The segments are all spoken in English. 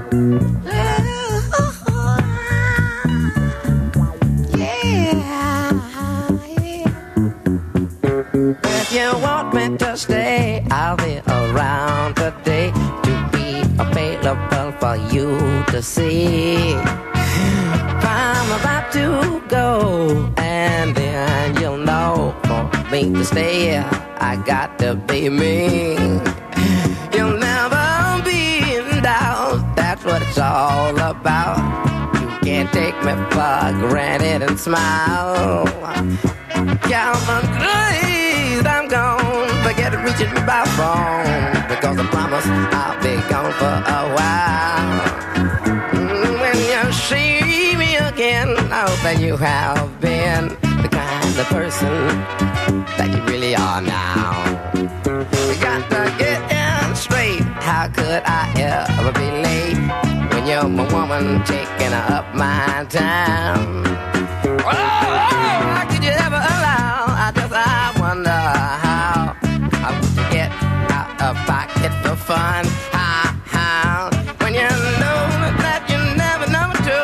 If you want me to stay, I'll be around today to be available for you to see. I'm about to go, and then you'll know for me to stay, I got to be me. You'll never be in doubt, that's what it's all about. You can't take me for granted and smile. Calvin, please, I'm gone. Forget reaching me by phone, because I promise I'll be gone for a while. When you see me again, I hope that you have been the kind of person that you really are now. We got to get in straight. How could I ever be late when you're my woman taking up my time? Oh, how could you ever allow? I wonder how would you get out of pocket for fun? How when you know that you're never number two,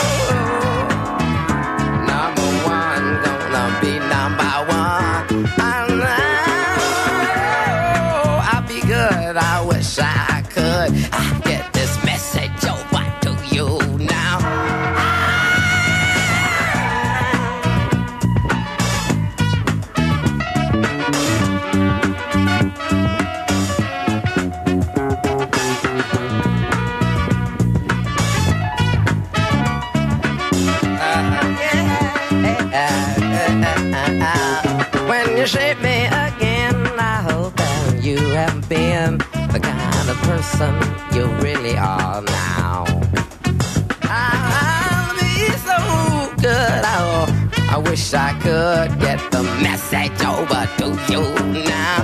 number one gonna be number one. I know I'll be good. I wish I could get this message over to you now. When you shape me again, I hope that you have been the kind of person you really are now. I'll be so good. Oh, I wish I could get the message over to you now.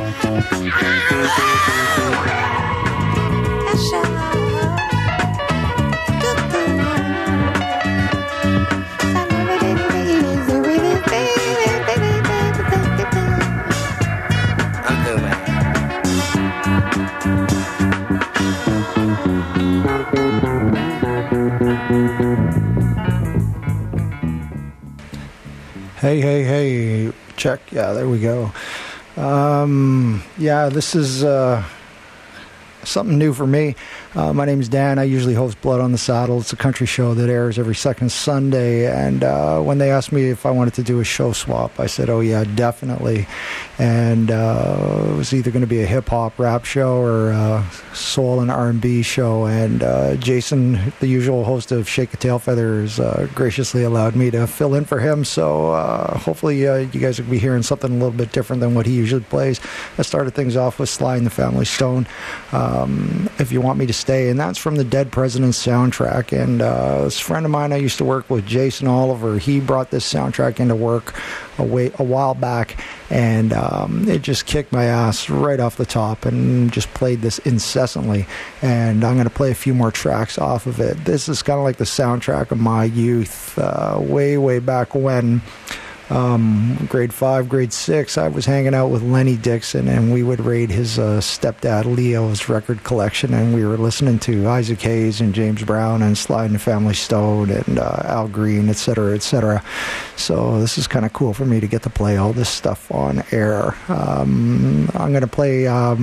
Hey, check. Yeah, there we go. Yeah, this is something new for me. My name's Dan. I usually host Blood on the Saddle. It's a country show that airs every second Sunday. And when they asked me if I wanted to do a show swap, I said, oh, yeah, definitely. And it was either going to be a hip-hop rap show or a soul and R&B show. And Jason, the usual host of Shake a Tail Feathers, graciously allowed me to fill in for him. So hopefully you guys will be hearing something a little bit different than what he usually plays. I started things off with Sly and the Family Stone. If you want me to stay, and that's from the Dead President's soundtrack. And this friend of mine I used to work with, Jason Oliver, he brought this soundtrack into work a while back, and it just kicked my ass right off the top, and just played this incessantly. And I'm going to play a few more tracks off of it. This is kind of like the soundtrack of my youth, way back when. Grade 5, grade 6, I was hanging out with Lenny Dixon, and we would raid his stepdad Leo's record collection, and we were listening to Isaac Hayes and James Brown and Sly and the Family Stone and Al Green, etc., etc. So this is kind of cool for me to get to play all this stuff on air. I'm going to play a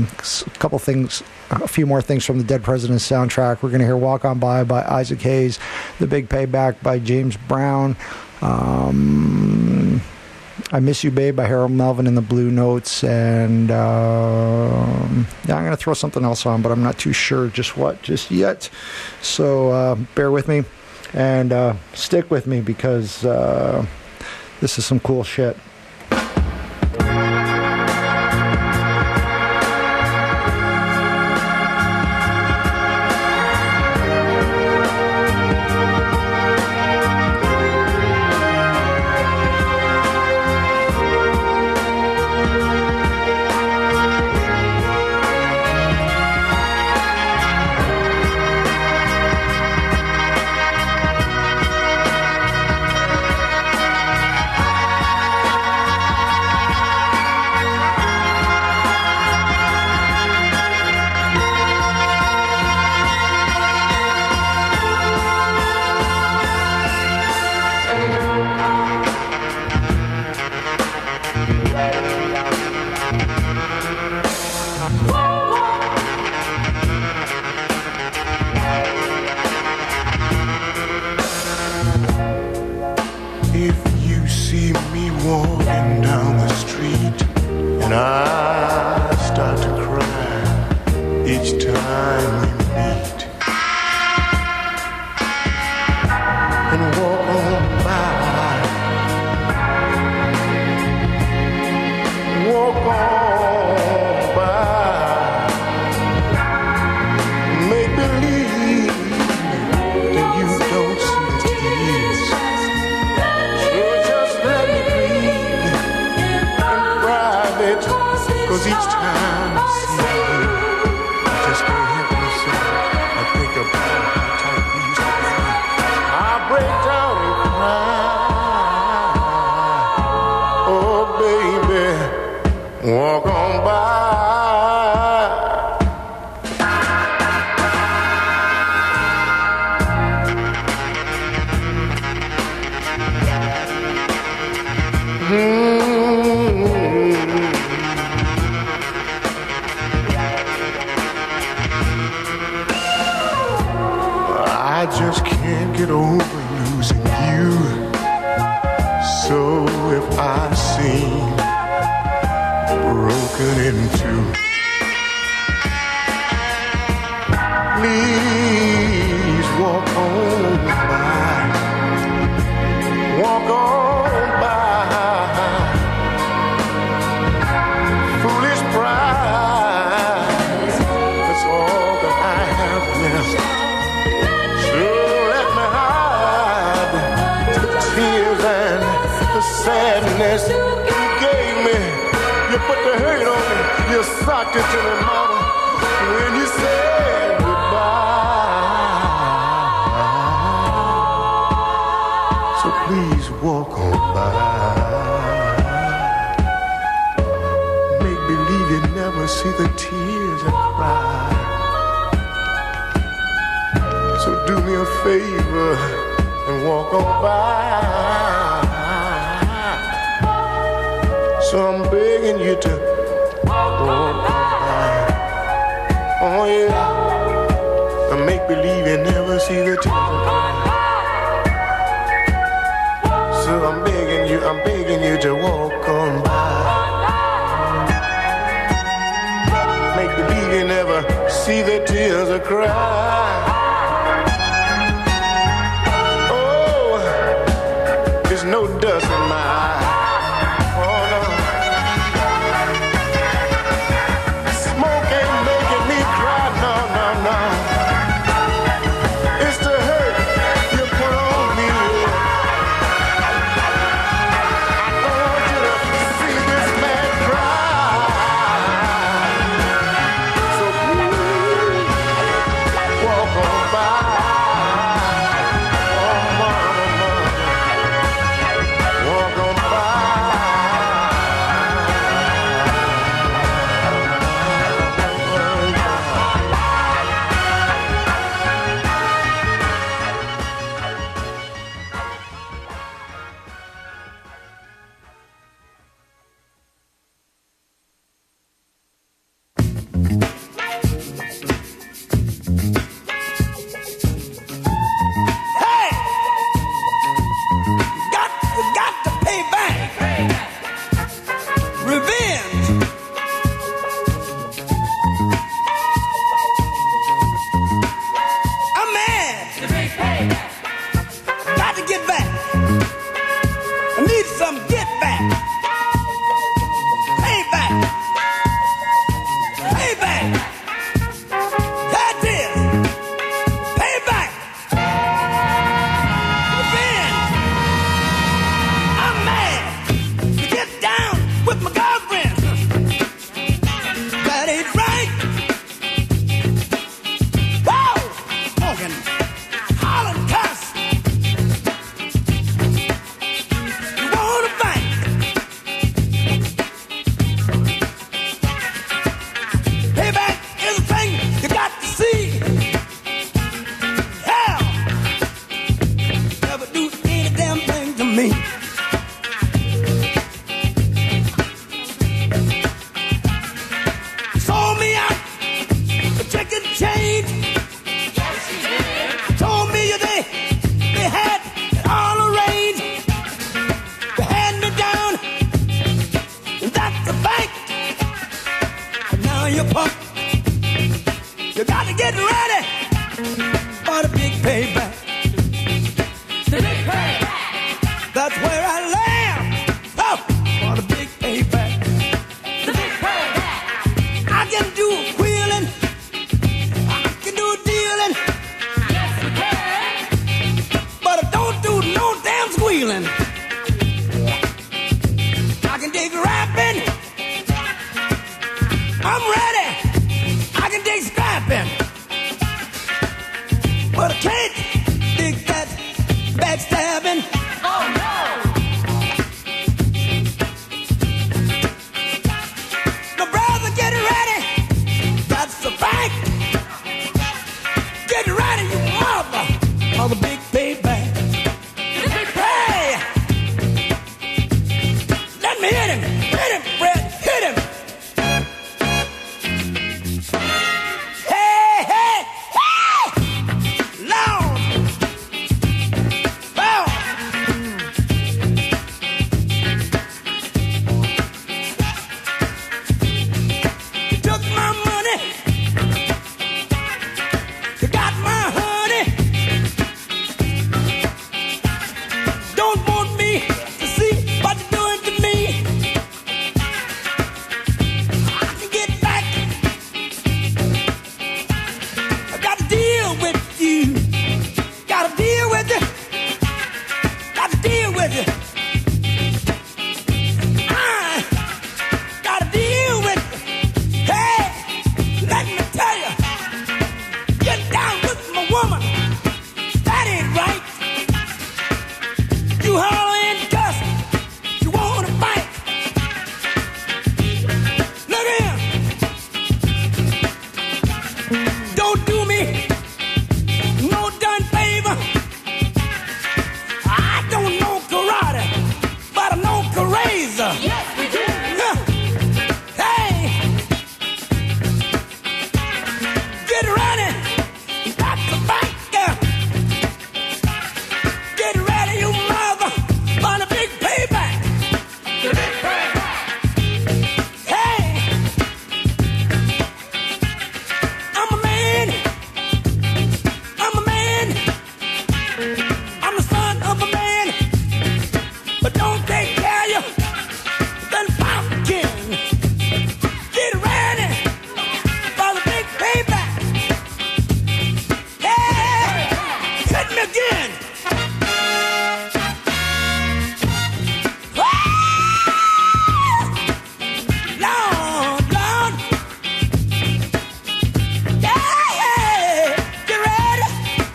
few more things from the Dead President's soundtrack. We're going to hear Walk On By Isaac Hayes, The Big Payback by James Brown, I Miss You Babe by Harold Melvin and the Blue Notes, and I'm going to throw something else on, but I'm not too sure just what just yet. So bear with me and stick with me, because this is some cool shit. walking down the street, and I start to cry each time we meet. And walk on by, walk on by, make believe that you don't see the tears. So just let me breathe in private, 'cause each time I see you, I just can't help myself. I think about how tight we used to be. I break down and cry. Oh, baby, walk on by. I just can't get over losing you. So if I seem broken in two, please walk on by. Walk on by. Foolish pride, that's all that I have left. Tears and the sadness you gave me. You put the hurt on me. You socked it to me, mama, when you said goodbye. So please walk on by. Make believe you never see the tears I cry. So do me a favor and walk on by. So I'm begging you to walk on by. Oh yeah, and make believe you never see the tears. So I'm begging you to walk on by. Make believe you never see the tears I cry. No dust in my eye. Oh no. Smoke ain't making me cry. No, no, no. It's the hurt you put on me. I don't want you to see this man cry. So please walk on by. you pump. You got to get ready for the big payback. The big payback. That's where I land. Oh, for the big payback. The big payback. I can do wheeling. I can do dealing. Yes, you can. But I don't do no damn squealing. I can dig rapping. I'm ready. I can dig scrapping. But I can't dig that backstabbing. Oh no! My brother, get ready. That's the fact. Get ready, you mother, for the big payback. The big pay. Let me hit him, Fred, hit him. Hey, hey, hey! Lord! Oh! You took my money. You got my honey. Don't want me to see what you're doing to me. I can get back. I got to deal with you. Got to deal with you. Got to deal with you. I got to deal with you. Hey, let me tell you. Get down with my woman. That ain't right. You holler and cuss. You want to fight. Look here. Don't do me no done favor. I don't know karate, but I know Karaza. Yes, we do. Hey, get ready. That's the fight. Get ready, you mother, for the big payback. The big payback. Hey, I'm a man. I'm a man. I'm the son of a man. But don't take care of you. Then found the king. Get ready for the big payback. Hey, hit me again. Lord, Lord. Yeah, get ready.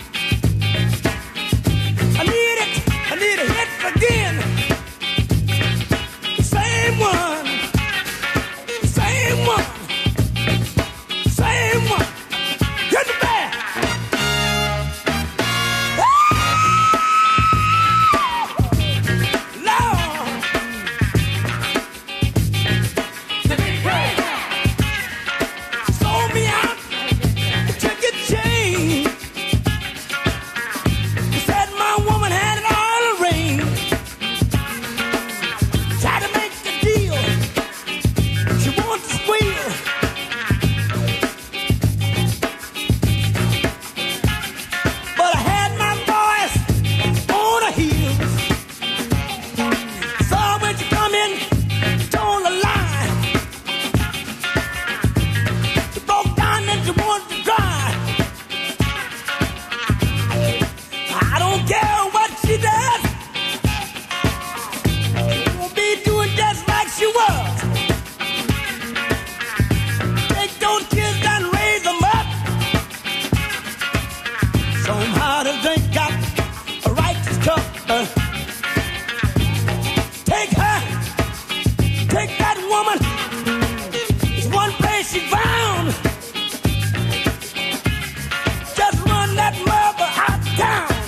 I need it. I need a hit again. The same one. The same one. Same one. Hit the back. Lord. The big break. Sold me out. Took a chain. You said my woman had it all arranged. Tried to make the deal. She wants to squeal. But I had my boys on her heels. Saw when you come in, told a lie. You broke down and you wanted to cry. I don't care what she does. Won't be doing just like she was. Take those kids and raise them up. Somehow the drink got a righteous cup. Take her, take that woman. It's one place she found. Just run that mother out of town.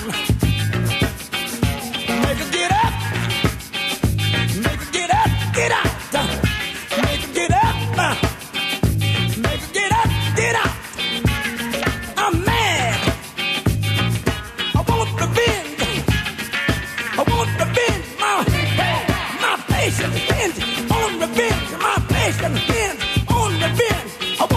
Make her get up. Make her get up, get out. Make her get up. Make her get up, get out. I'm mad. I want revenge. I want revenge. My patient hinge on revenge. My patient hinge on revenge. I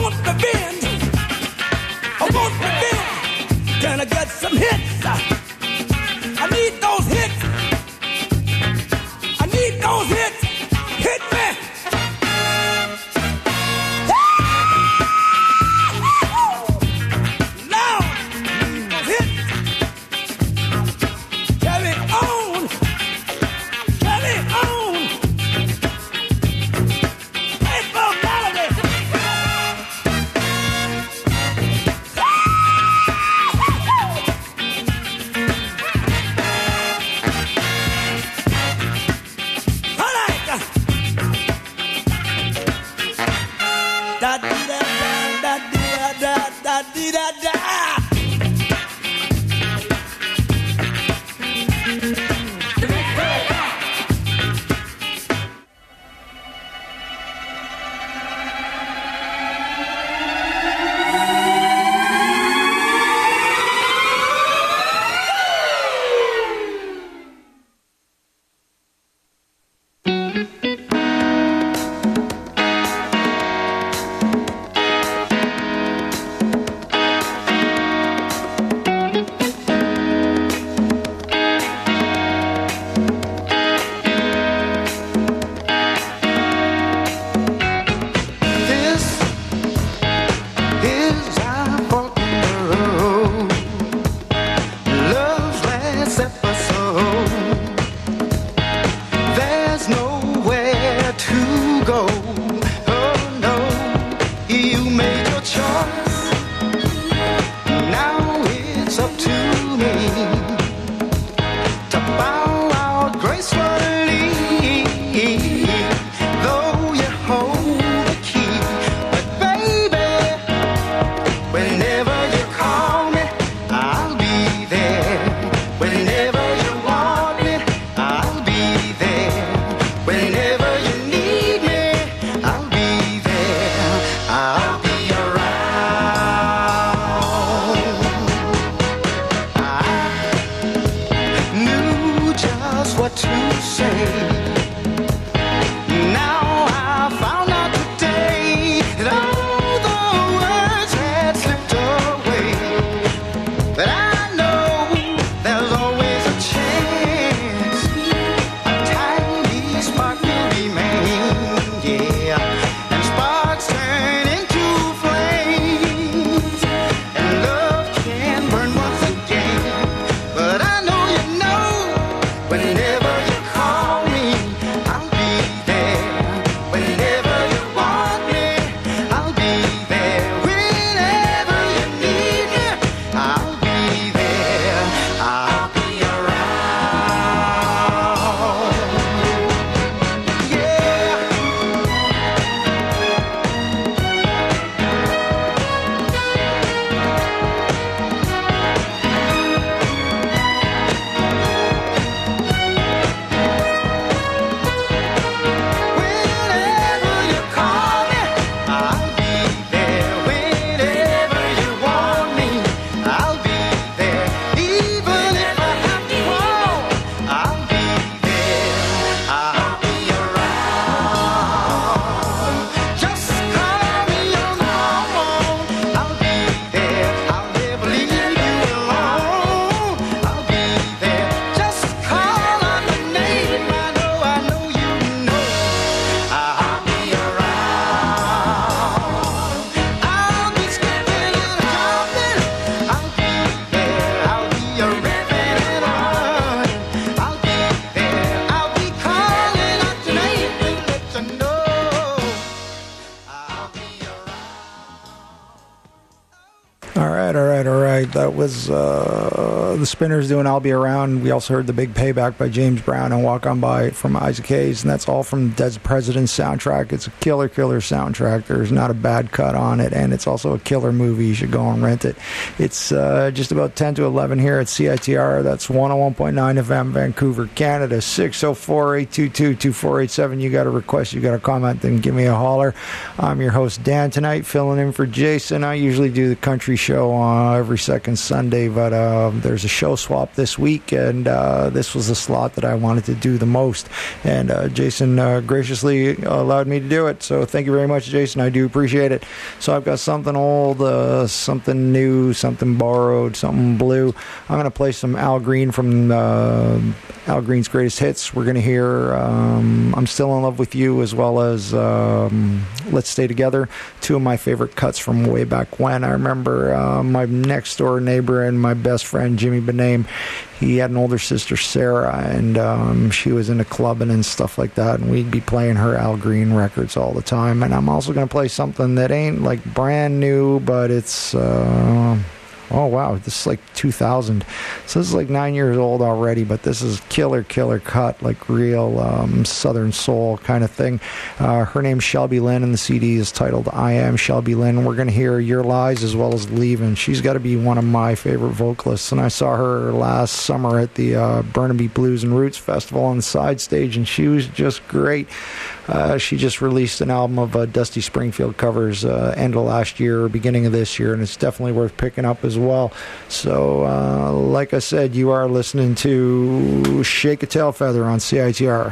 right, that was the Spinners doing I'll Be Around. We also heard The Big Payback by James Brown and Walk On By from Isaac Hayes, and that's all from Dead President's soundtrack. It's a killer soundtrack. There's not a bad cut on it, and it's also a killer movie. You should go and rent it. It's just about 10 to 11 here at CITR. That's 101.9 FM, Vancouver, Canada. 604-822-2487. You got a request, you got a comment, then give me a holler. I'm your host, Dan, tonight, filling in for Jason. I usually do the country show every second Sunday, but there's a show swap this week, and this was the slot that I wanted to do the most, and Jason graciously allowed me to do it, so thank you very much, Jason. I do appreciate it. So I've got something old, something new, something borrowed, something blue. I'm going to play some Al Green from Al Green's greatest hits. We're going to hear I'm Still in Love with You, as well as Let's Stay Together, two of my favorite cuts from way back when. I remember my next door neighbor and my best friend Jimmy Bename, he had an older sister Sarah, and she was into clubbing and stuff like that, and we'd be playing her Al Green records all the time. And I'm also going to play something that ain't like brand new, but it's oh wow, this is like 2000, so this is like 9 years old already, but this is killer cut, like real southern soul kind of thing. Her name's Shelby Lynn, and the CD is titled I Am Shelby Lynn. We're going to hear Your Lies as well as Leavin'. She's got to be one of my favorite vocalists, and I saw her last summer at the Burnaby Blues and Roots Festival on the side stage, and she was just great. She just released an album of Dusty Springfield covers end of last year or beginning of this year, and it's definitely worth picking up as well. So, like I said, you are listening to Shake a Tail Feather on CITR.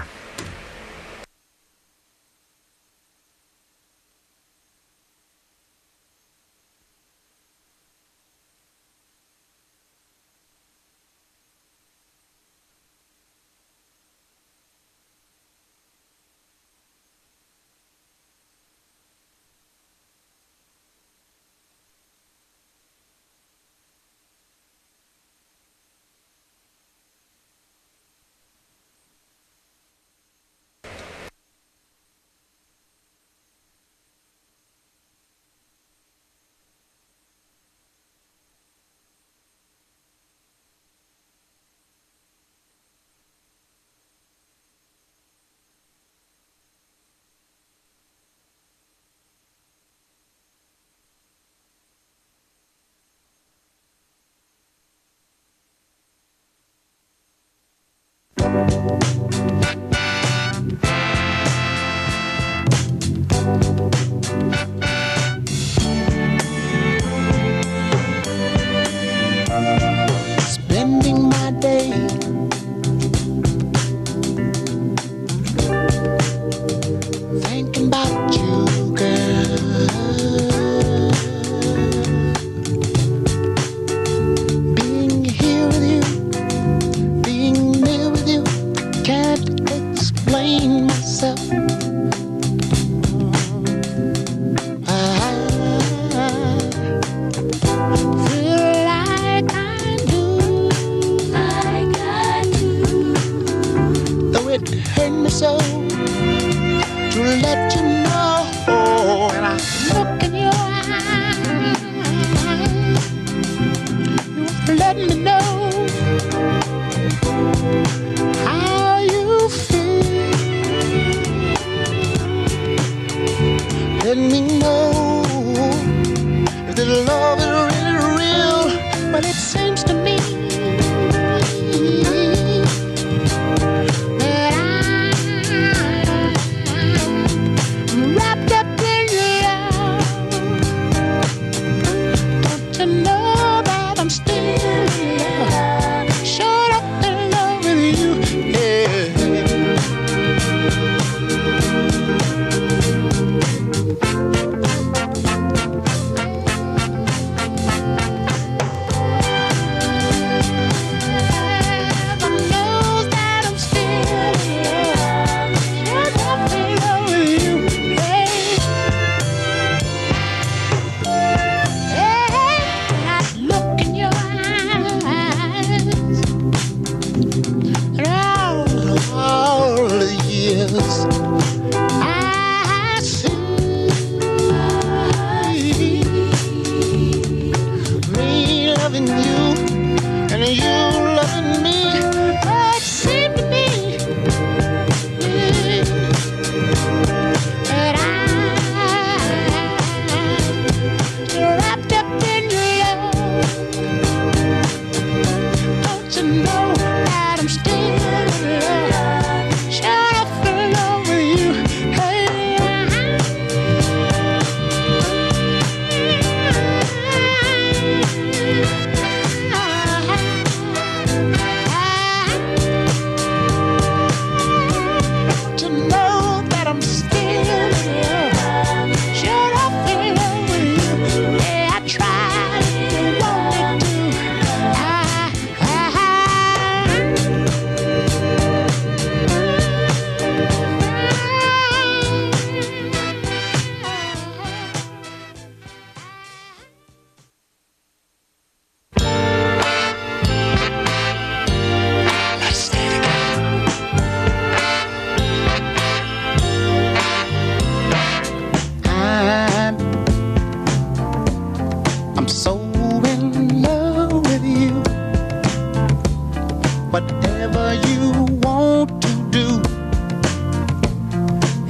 Spending my day thinking about you, girl. Being here with you, being near with you, can't explain myself. So to let you know, when I look in your eyes, you let me know how you feel. Let me know if the love is really real, but it seems to me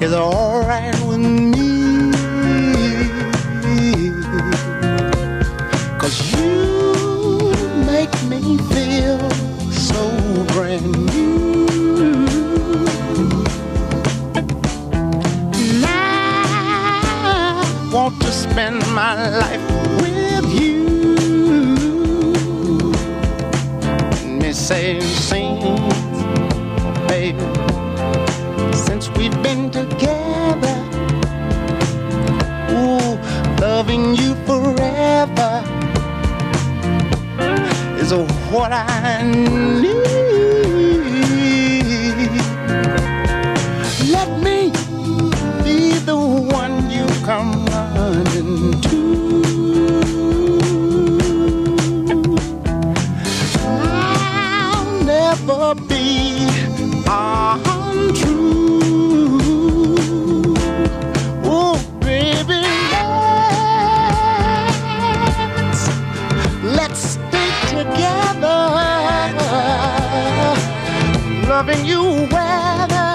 is alright with me. 'Cause you make me feel so brand new. And I want to spend my life with you. Me say, sing, baby, since we've been together. Ooh, loving you forever is what I need. Let me be the one you come running to. I'll never be untrue. Oh, baby, let's stay together. Loving you weather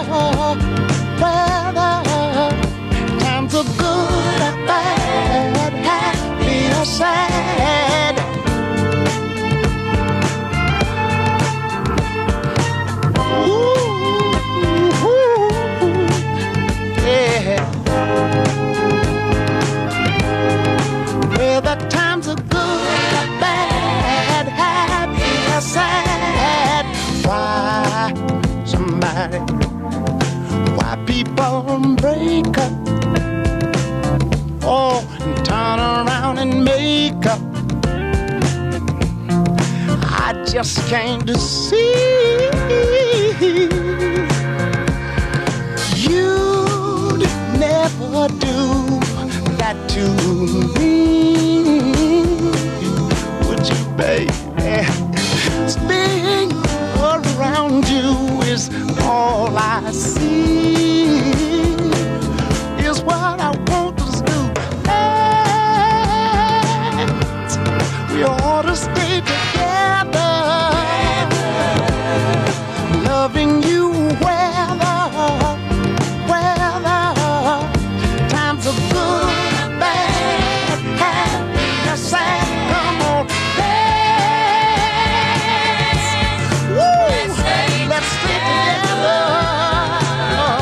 times are good or bad, happy or sad. Ooh, yeah. Whether times are good or bad, happy or sad. Why people break up, oh, and turn around and make up. I just came to see you'd never do that to me, would you, baby? Being around you is all I see, is what I want us to do. And we ought to stay together, loving you weather times are good, bad, happy or sad. Come on, let's stay together.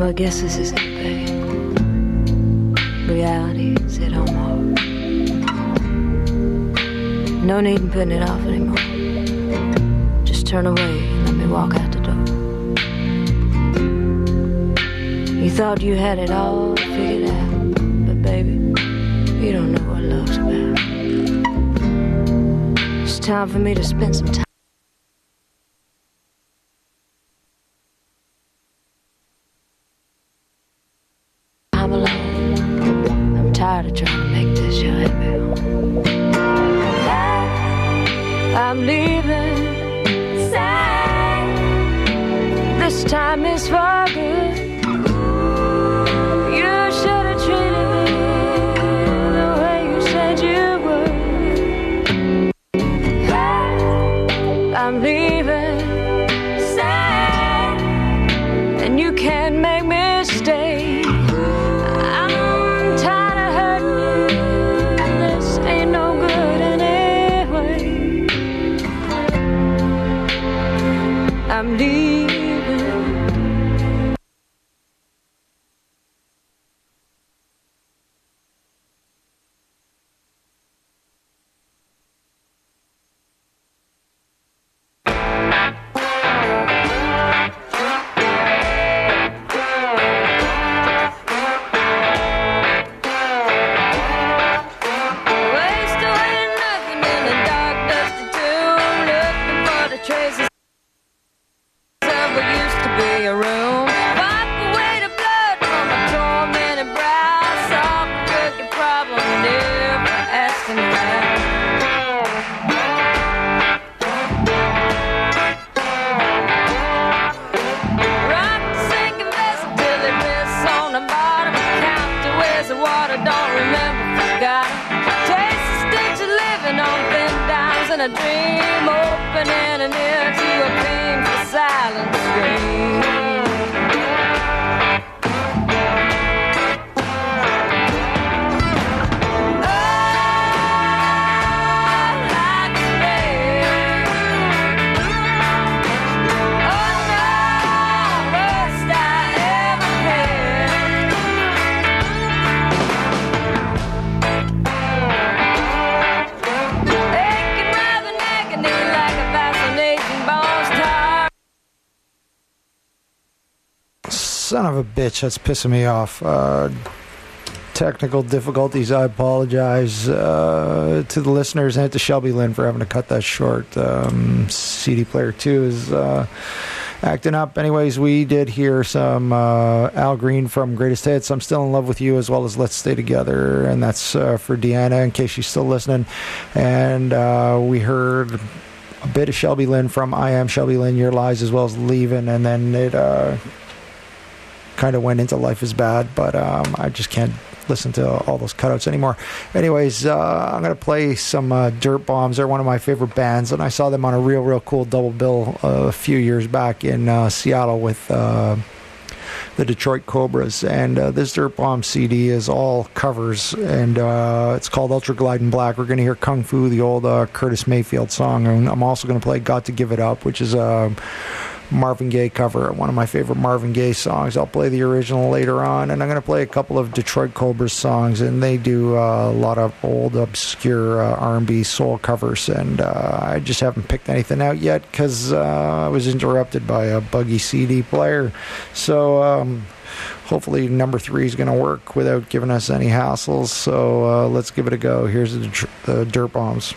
I guess this is it, babe. Reality's hit home hard. No need in putting it off anymore. Just turn away and let me walk out the door. You thought you had it all figured out, but baby, you don't know what love's about. It's time for me to spend some time alone. I'm tired of trying to make this your happy home. I'm leaving sad. This time is for good. You should have treated me the way you said you would. I'm leaving sad, and you can't make me stay. I'm tired of hurting you. This ain't no good anyway. I'm leaving. Waste away nothing in the dark, dusty tomb, looking for the traces of what used to be a room. Wipe away the blood from my tormented brow, solve a crooked problem, never asking how. Rock the sinking vessel till it rests on the bottom. Count the ways of water, don't remember, forgot. Taste the sticks of living on thin dimes and a dream opening an ear to a painful silent scream. Son of a bitch, that's pissing me off. Technical difficulties, I apologize to the listeners and to Shelby Lynn for having to cut that short. CD Player 2 is acting up. Anyways, we did hear some Al Green from Greatest Hits, I'm Still in Love with You, as well as Let's Stay Together, and that's for Deanna, in case she's still listening. And we heard a bit of Shelby Lynn from I Am Shelby Lynn, Your Lies, as well as Leaving, and then it kind of went into Life is Bad, but I just can't listen to all those cutouts anymore. Anyways, I'm going to play some Dirt Bombs. They're one of my favorite bands, and I saw them on a real cool double bill a few years back in Seattle with the Detroit Cobras. And this Dirt Bomb CD is all covers, and it's called Ultra Glide in Black. We're going to hear Kung Fu, the old Curtis Mayfield song, and I'm also going to play Got to Give It Up, which is a Marvin Gaye cover, one of my favorite Marvin Gaye songs. I'll play the original later on, and I'm going to play a couple of Detroit Cobras songs, and they do a lot of old obscure R&B soul covers, and I just haven't picked anything out yet because I was interrupted by a buggy CD player. So hopefully number 3 is going to work without giving us any hassles, so let's give it a go. Here's the Dirt Bombs.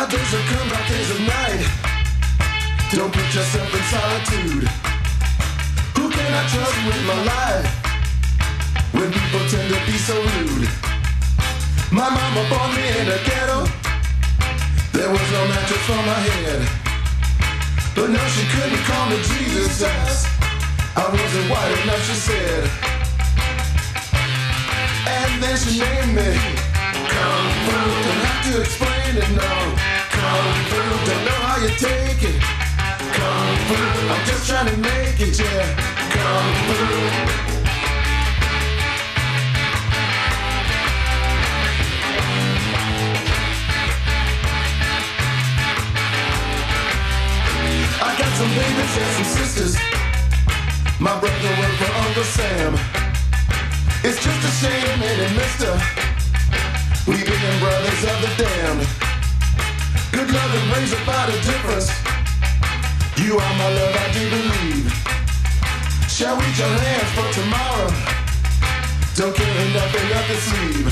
Our days have come, our days of night. Don't put yourself in solitude. Who can I trust with my life when people tend to be so rude? My mama born me in a ghetto. There was no mattress for my head. But no, she couldn't call me Jesus. I wasn't white enough, she said. And then she named me Kung Fu. Don't have to explain it, no. Kung Fu, don't know how you take it. Kung Fu, I'm just trying to make it, yeah. Kung Fu. I got some babies and some sisters. My brother went for Uncle Sam. It's just a shame, ain't it, mister? We being brothers of the damned. Good love and brings about a difference. You are my love, I do believe. Shall we join hands for tomorrow? Don't carry nothing up the sleeve.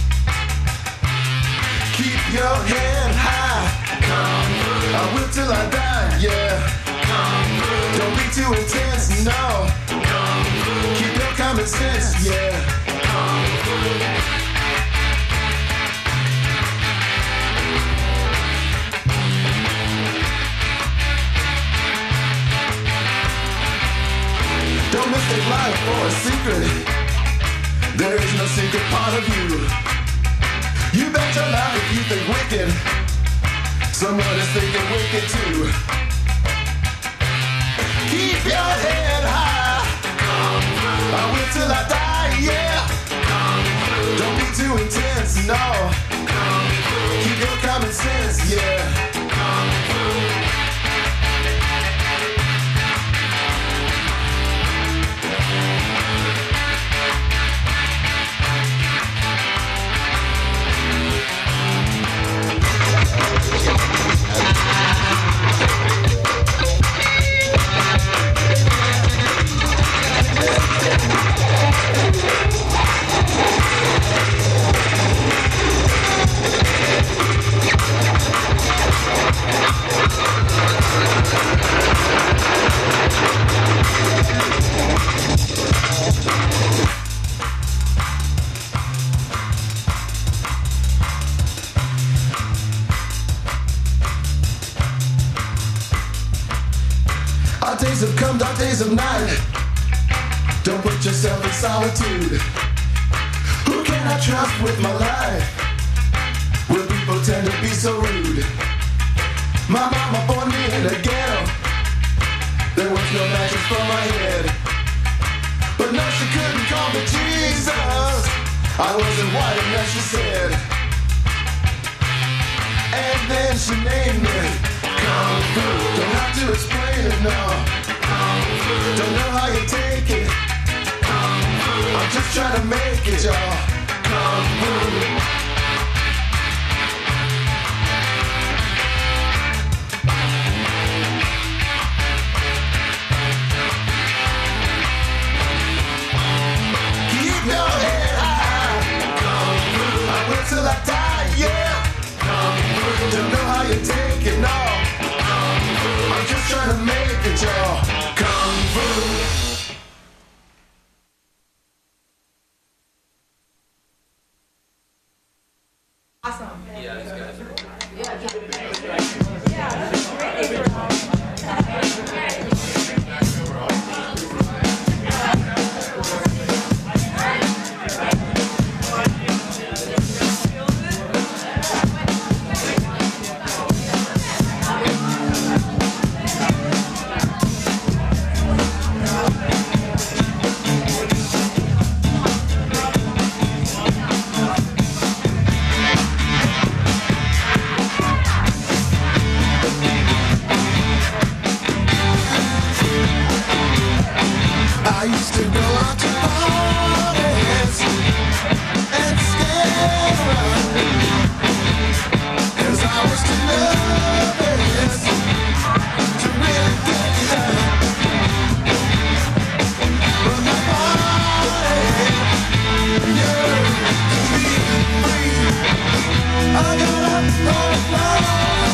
Keep your head high. I will till I die, yeah. Don't be too intense, no. Keep your common sense, yeah. Don't mistake life for a secret. There is no secret part of you. You bet your life if you think wicked. Someone is thinking wicked too. Keep your head high. I will till I die, yeah. Don't be too intense, no. Keep your common sense, yeah. Our days have come, dark days of night. Don't put yourself in solitude. Who can I trust with my life when people tend to be so rude? My mama born me in a ghetto. There was no mattress for my head. But no, she couldn't call me Jesus. I wasn't white enough, she said. And then she named me Kung Fu. Don't have to explain it, no. Don't know how you take it. I'm just trying to make it, y'all. Kung Fu. Keep your head high. Kung Fu. I will till I die, yeah. Kung Fu. Don't know how you take it, no. I'm just trying to make it, y'all. Kung Fu. I used to go out to parties and scare around, 'cause I was too nervous to really get down. But my body yearned to be free. I got up on the floor.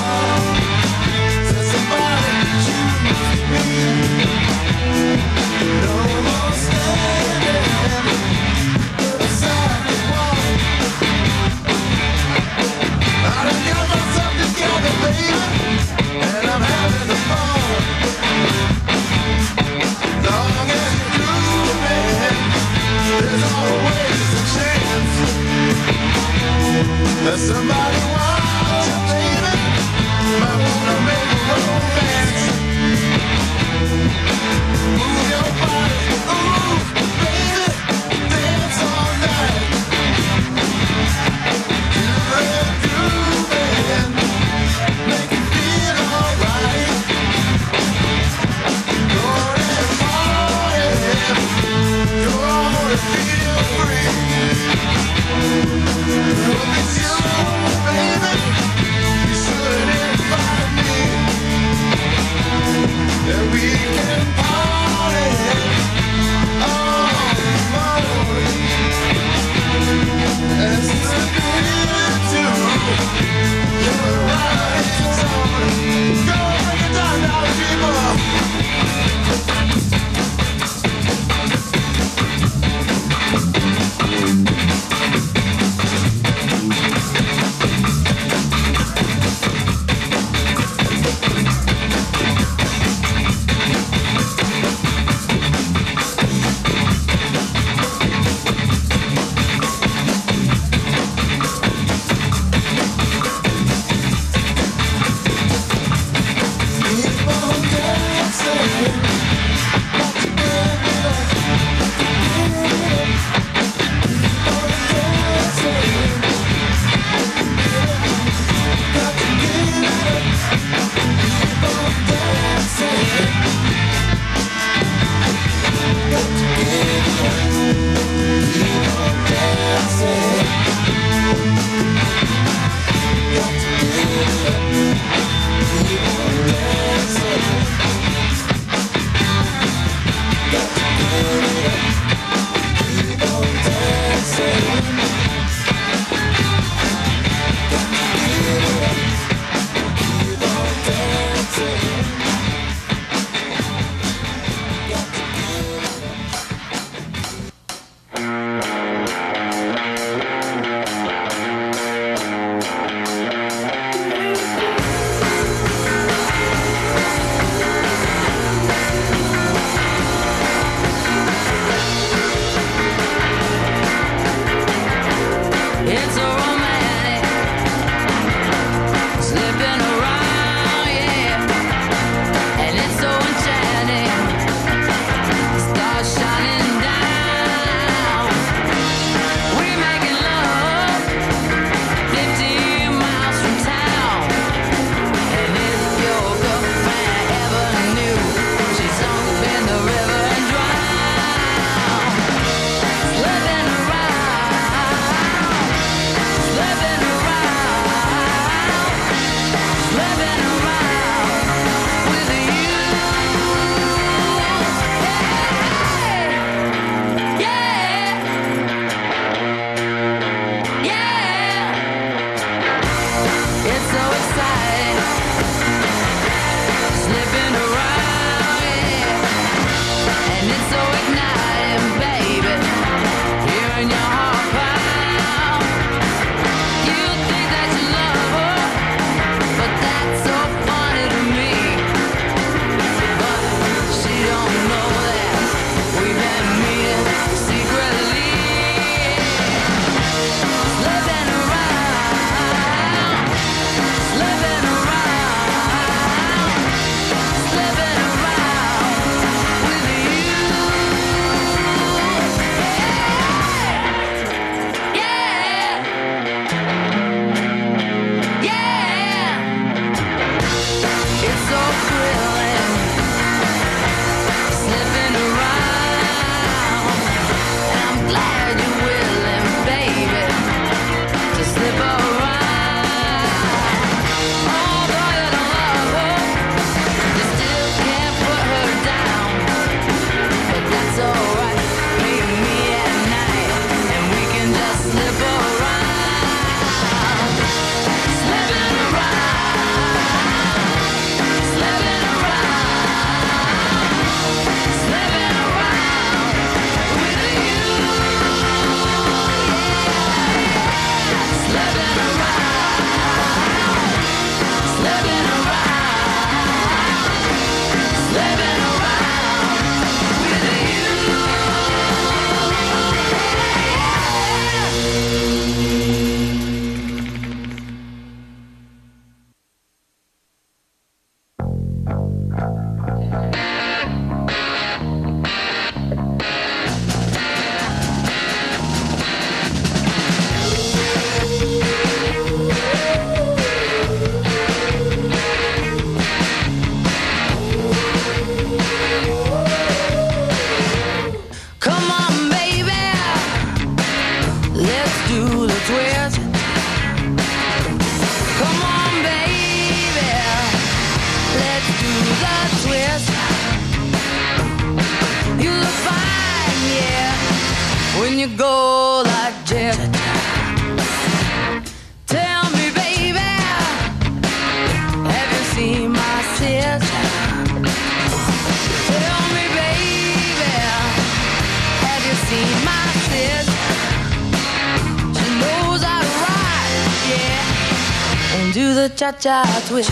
do the cha-cha twist.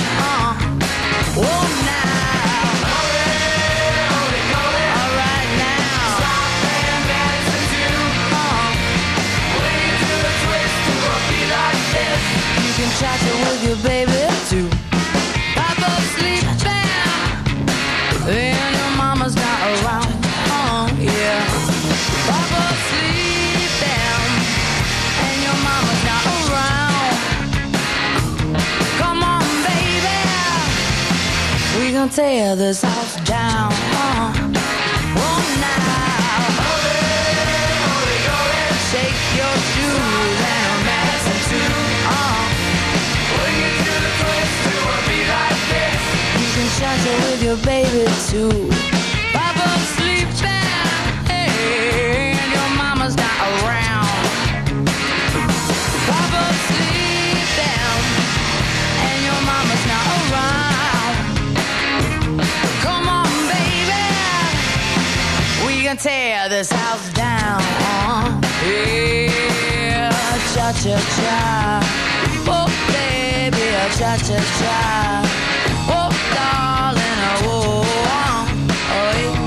Oh, now. All right now. You can cha-cha with your baby too. Papa sleep down, and your mama's not around. Yeah. Papa sleep down, and your mama's not around. Come on, baby, we gon' tear this house down. Oh, now. Shake your shoes and dancing too. You can cha-cha with your baby too. Papa sleep down, hey, and your mama's not around. Papa sleep down, and your mama's not around. Come on, baby, we can tear this house down. Yeah, cha-cha-cha. Oh, baby, cha-cha-cha. Oh, darling, oh, oh,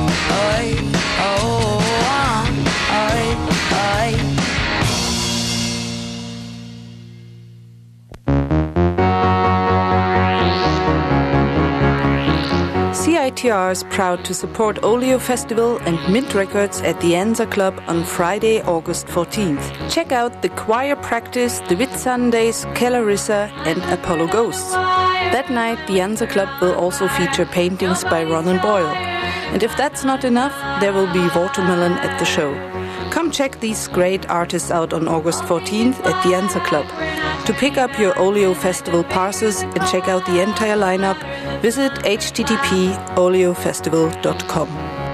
CITR is proud to support Oleo Festival and Mint Records at the Anza Club on Friday, August 14th. Check out the Choir Practice, the Whitsundays, Kellarissa and Apollo Ghosts. That night, the Anza Club will also feature paintings by Ronan Boyle. And if that's not enough, there will be Watermelon at the show. Come check these great artists out on August 14th at the Anza Club. To pick up your Oleo Festival passes and check out the entire lineup, visit http://oleofestival.com.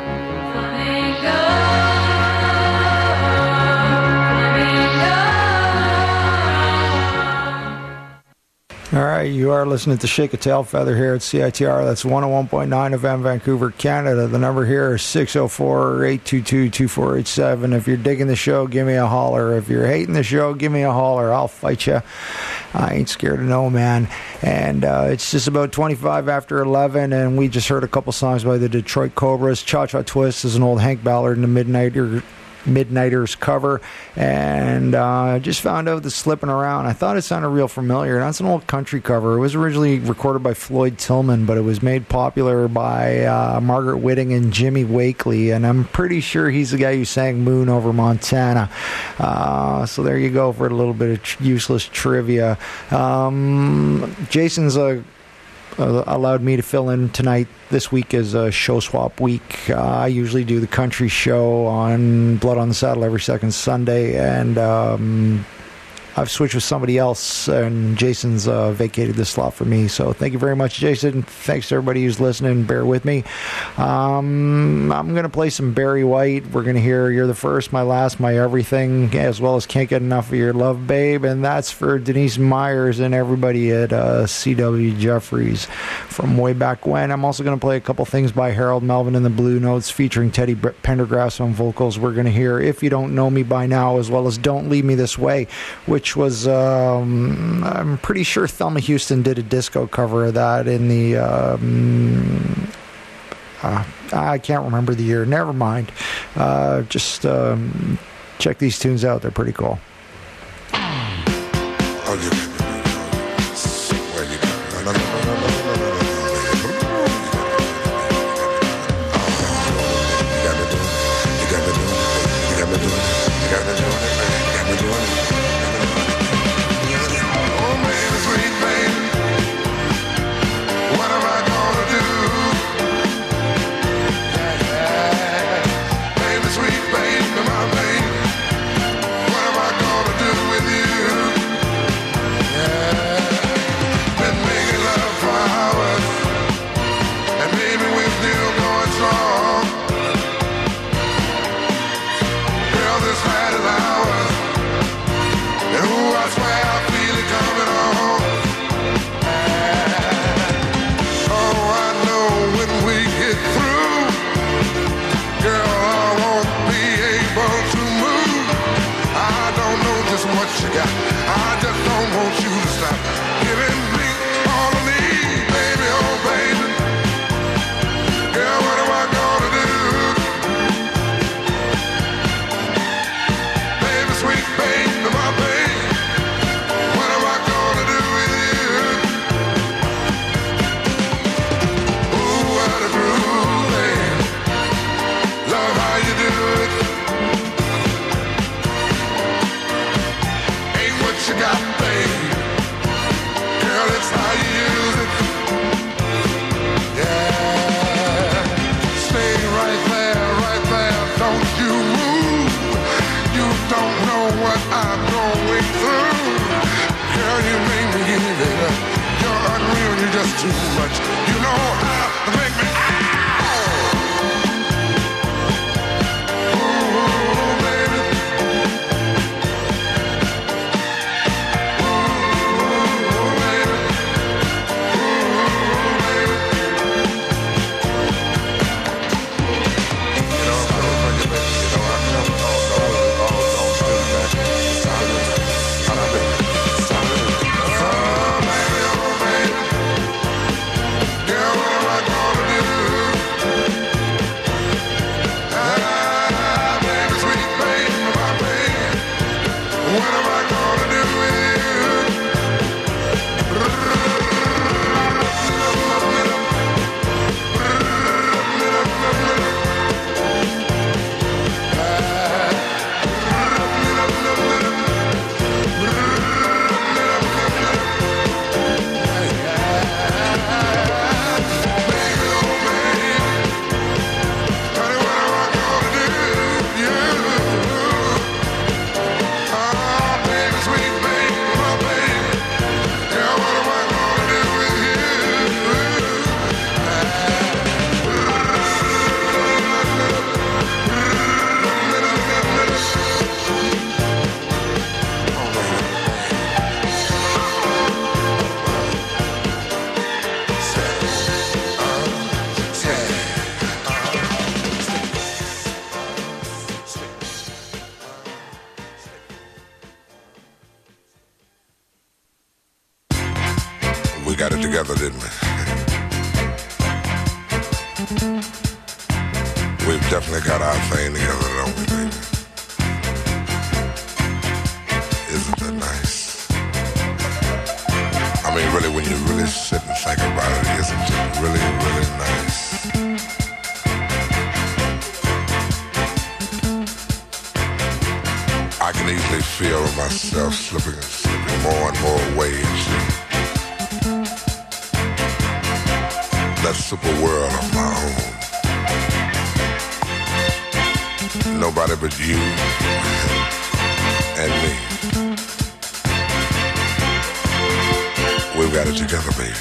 All right, you are listening to Shake a Tail Feather here at CITR. That's 101.9 FM, Vancouver, Canada. The number here is 604-822-2487. If you're digging the show, give me a holler. If you're hating the show, give me a holler. I'll fight you. I ain't scared of no man. And it's just about 25 after 11, and we just heard a couple songs by the Detroit Cobras. Cha-Cha Twist is an old Hank Ballard and the Midnighters cover, and just found out the Slipping Around. I thought it sounded real familiar. That's an old country cover. It was originally recorded by Floyd Tillman, but it was made popular by Margaret Whiting and Jimmy Wakely, and I'm pretty sure he's the guy who sang Moon Over Montana. So there you go for a little bit of useless trivia. Jason's allowed me to fill in tonight. This week is a show swap week. I usually do the country show on Blood on the Saddle every second Sunday, and I've switched with somebody else, and Jason's vacated this slot for me. So thank you very much, Jason. Thanks to everybody who's listening. Bear with me. I'm going to play some Barry White. We're going to hear You're the First, My Last, My Everything, as well as Can't Get Enough of Your Love, Babe. And that's for Denise Myers and everybody at C.W. Jeffries from way back when. I'm also going to play a couple things by Harold Melvin and the Blue Notes featuring Teddy Pendergrass on vocals. We're going to hear If You Don't Know Me By Now, as well as Don't Leave Me This Way, which was, I'm pretty sure Thelma Houston did a disco cover of that in the, I can't remember the year. Never mind. Just check these tunes out. They're pretty cool. I just don't want you to stop giving We got it together, didn't we? We've definitely got our thing together, don't we, baby? Isn't that nice? I mean, really, when you really sit and think about it, isn't it really, really nice? I can easily feel myself slipping more and more away into that super world of my own. Nobody but you and me. We've got it together, baby.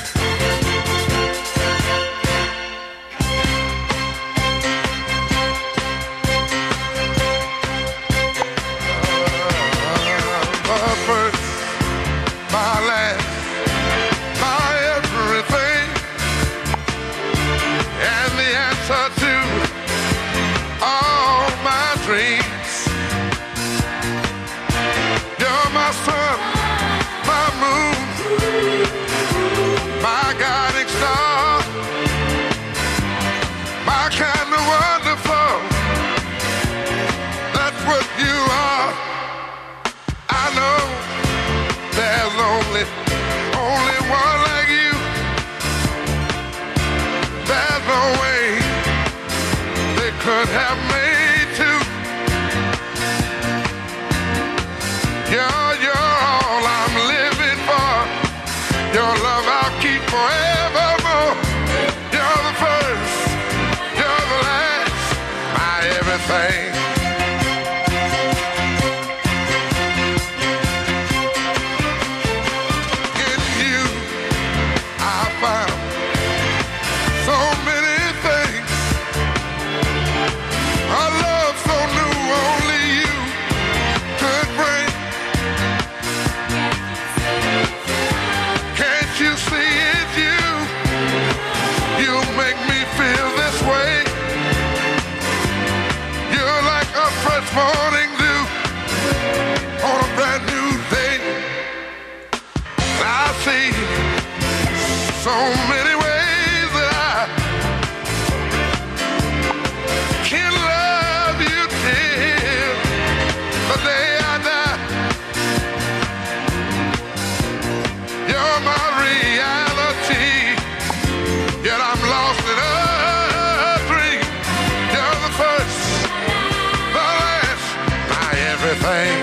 Could have made two. You're all I'm living for. Your love I'll keep forevermore. You're the first, you're the last, my everything. In you I found so many things. A love so new only you could bring. Can't you see it's you? You make me feel this way. You're like a fresh morning dew on a brand new day. I see so many ways that I can love you till the day I die. You're my reality, yet I'm lost in a dream. You're the first, the last, my everything.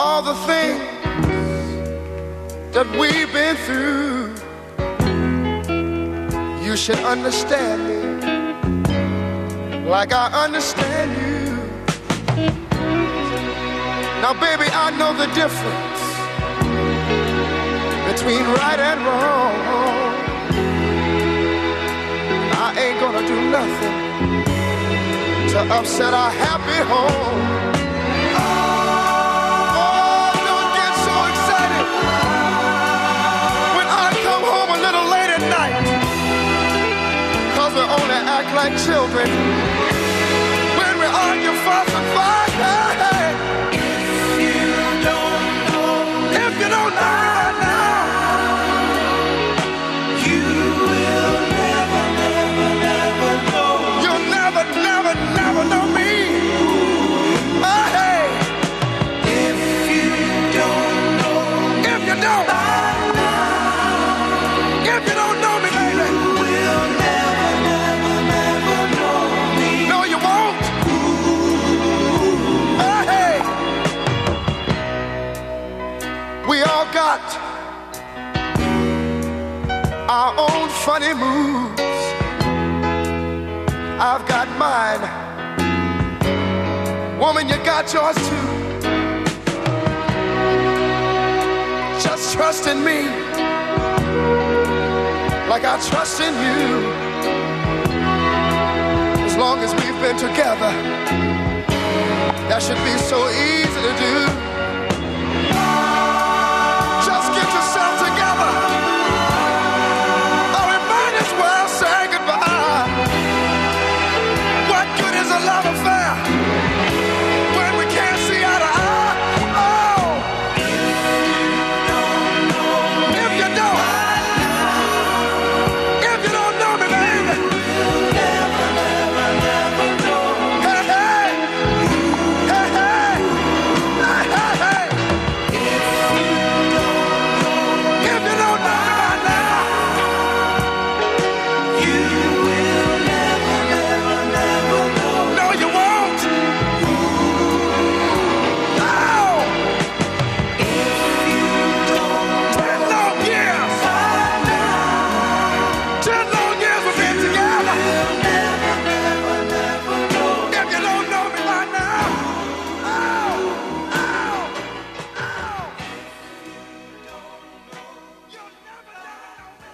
all the things that we've been through, you should understand me like I understand you. Now, baby, I know the difference between right and wrong. I ain't gonna do nothing to upset our happy home. Oh, don't get so excited when I come home a little late at night, 'cause we only act like children when we argue, fuss, and fight. Hey, if you don't know me right now, you will never, never, never know. You'll never, never, never know me. Oh, hey. If you don't know me, if you don't know me, baby, you will never, never, never know me. No, you won't. Oh, hey. We all got our own funny moves. I've got mine. Woman, you got yours too. Just trust in me like I trust in you. As long as we've been together, that should be so easy to do. Just get yourself together, or we might as well say goodbye. What good is a love affair when we can't see eye to eye? Oh, if you don't know me, baby, you'll never, never, never know. Hey, hey, hey, hey, hey, hey, hey. If you don't know me right now, you will never, never, never know. No, you won't. No. If you don't 10 long years. 10 long years we've been together. Never, never, never know. If you don't know me right now. Oh, oh, oh. You'll never, never know me.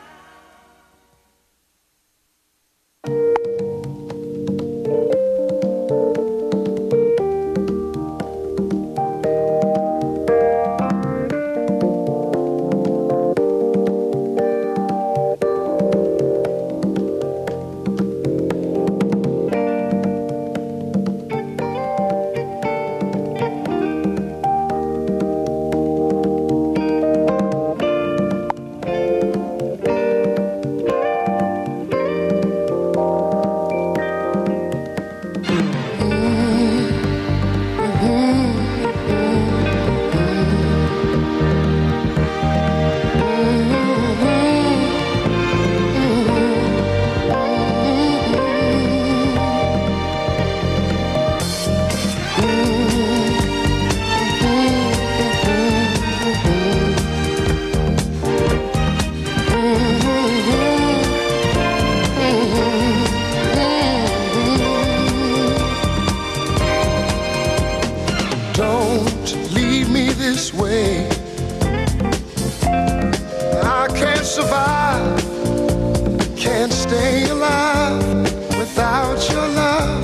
Don't leave me this way. I can't survive, can't stay alive without your love.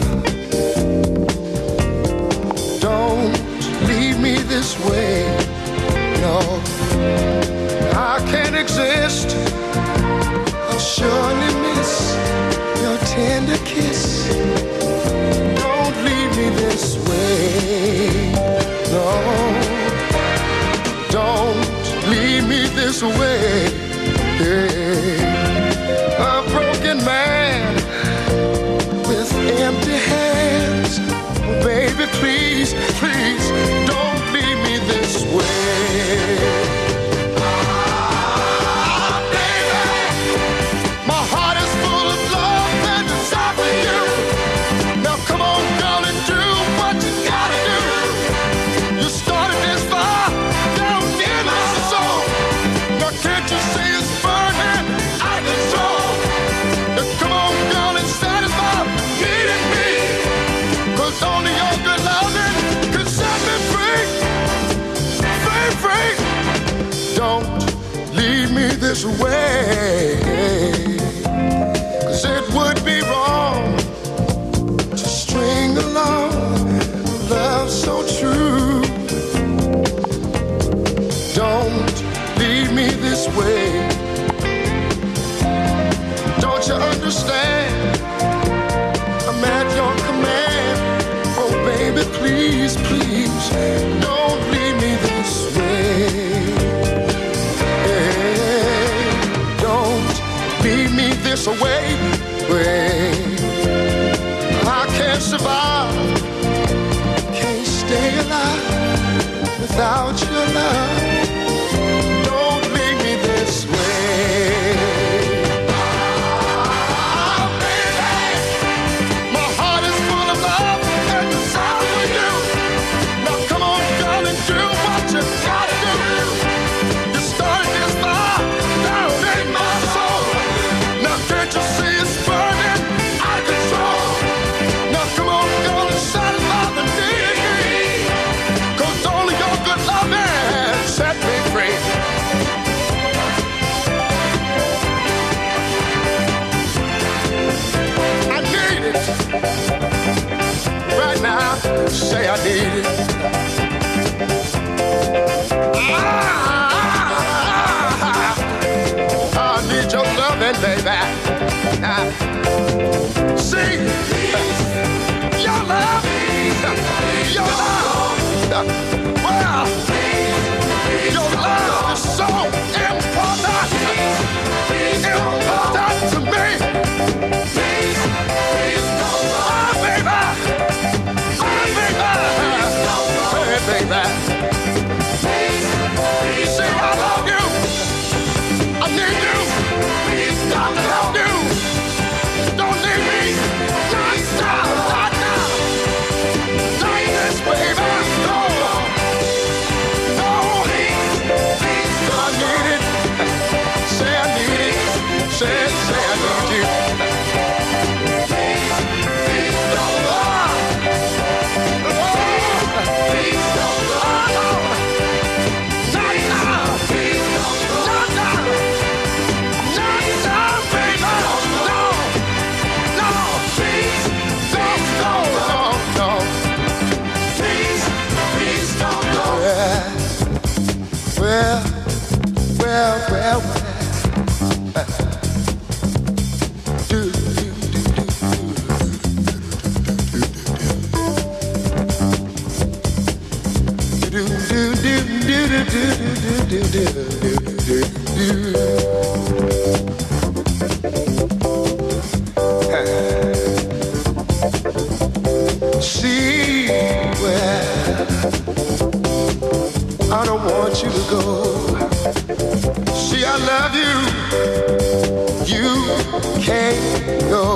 Don't leave me this way. No, I can't exist. I'll surely miss your tender kiss. Don't leave me this way. No, don't leave me this way. A broken man with empty hands. Baby, please, please, don't leave me this way. Baby, my heart is full of love and desire for you. Now come on, darling, do what you gotta do. You started this fire. this way. 'Cause it would be wrong to string along love so true. Don't leave me this way. Don't you understand? I'm at your command. Oh baby, please, please, don't leave me this way. Hey, don't leave me this way. I can't survive, can't stay alive without your love. Don't leave me this way. Say I need it. I need your loving, baby. See, your love, your love. Well, your love is so important, important to me. Oh, baby. Baby, say I love you. I need you. I love you. Don't leave me. Not now, not now. Like this, baby. No, no. I need it. Say I need it. Say I need you. Well. See where I don't want you to go. See, I love you. You can't go.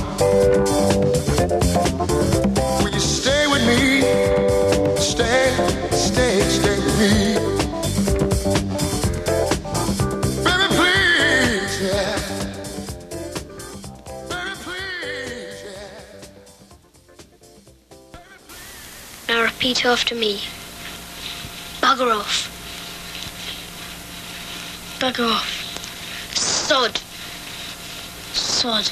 Will you stay with me? Stay with me. Baby, please, yeah. Baby, please, yeah. Now repeat after me. Bugger off. Bugger off. Sod. Sod.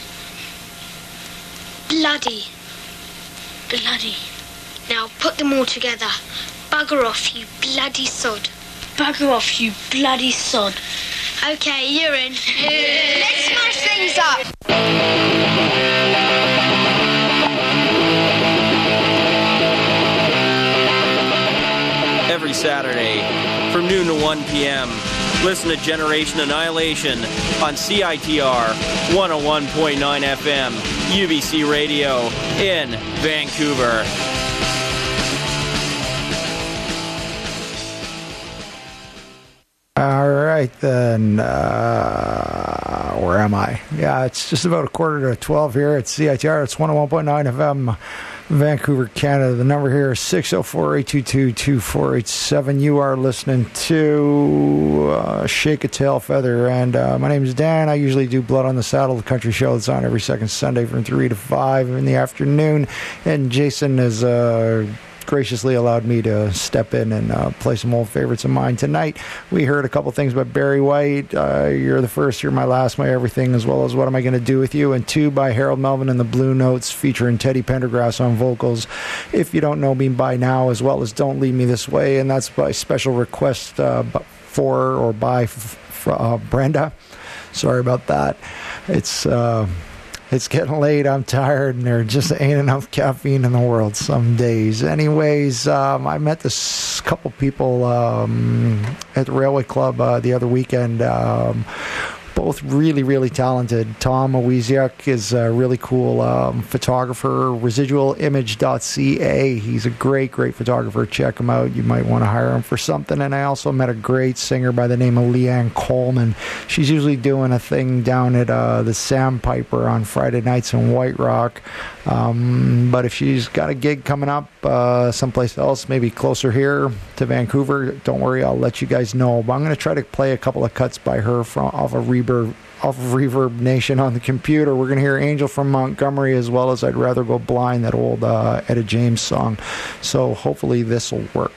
Bloody. Bloody. Now put them all together. Bugger off, you bloody sod. Bugger off, you bloody sod. Okay, you're in. Let's smash things up. Every Saturday from noon to 1 p.m. Listen to Generation Annihilation on CITR 101.9 FM, UBC Radio in Vancouver. All right, then. Where am I? Yeah, it's just about 11:45 here at CITR. It's 101.9 FM, Vancouver, Canada. The number here is 604-822-2487. You are listening to Shake a Tail Feather, and my name is Dan. I usually do Blood on the Saddle, the country show that's on every second Sunday from 3 to 5 in the afternoon, and Jason is graciously allowed me to step in and play some old favorites of mine. Tonight, we heard a couple things by Barry White, You're the First, You're My Last, My Everything, as well as What Am I Going to Do With You, and two by Harold Melvin and the Blue Notes featuring Teddy Pendergrass on vocals, If You Don't Know Me By Now, as well as Don't Leave Me This Way, and that's by special request for or by Brenda. Sorry about that. It's getting late, I'm tired, and there just ain't enough caffeine in the world some days. Anyways, I met this couple people at the Railway Club the other weekend. Both really, really talented. Tom Awiziak is a really cool photographer, residualimage.ca. He's a great, great photographer. Check him out. You might want to hire him for something. And I also met a great singer by the name of Leanne Coleman. She's usually doing a thing down at the Sandpiper on Friday nights in White Rock. But if she's got a gig coming up someplace else, maybe closer here to Vancouver, don't worry, I'll let you guys know. But I'm going to try to play a couple of cuts by her off of Reverb Nation on the computer. We're going to hear Angel from Montgomery, as well as I'd Rather Go Blind, that old Etta James song. So hopefully this will work.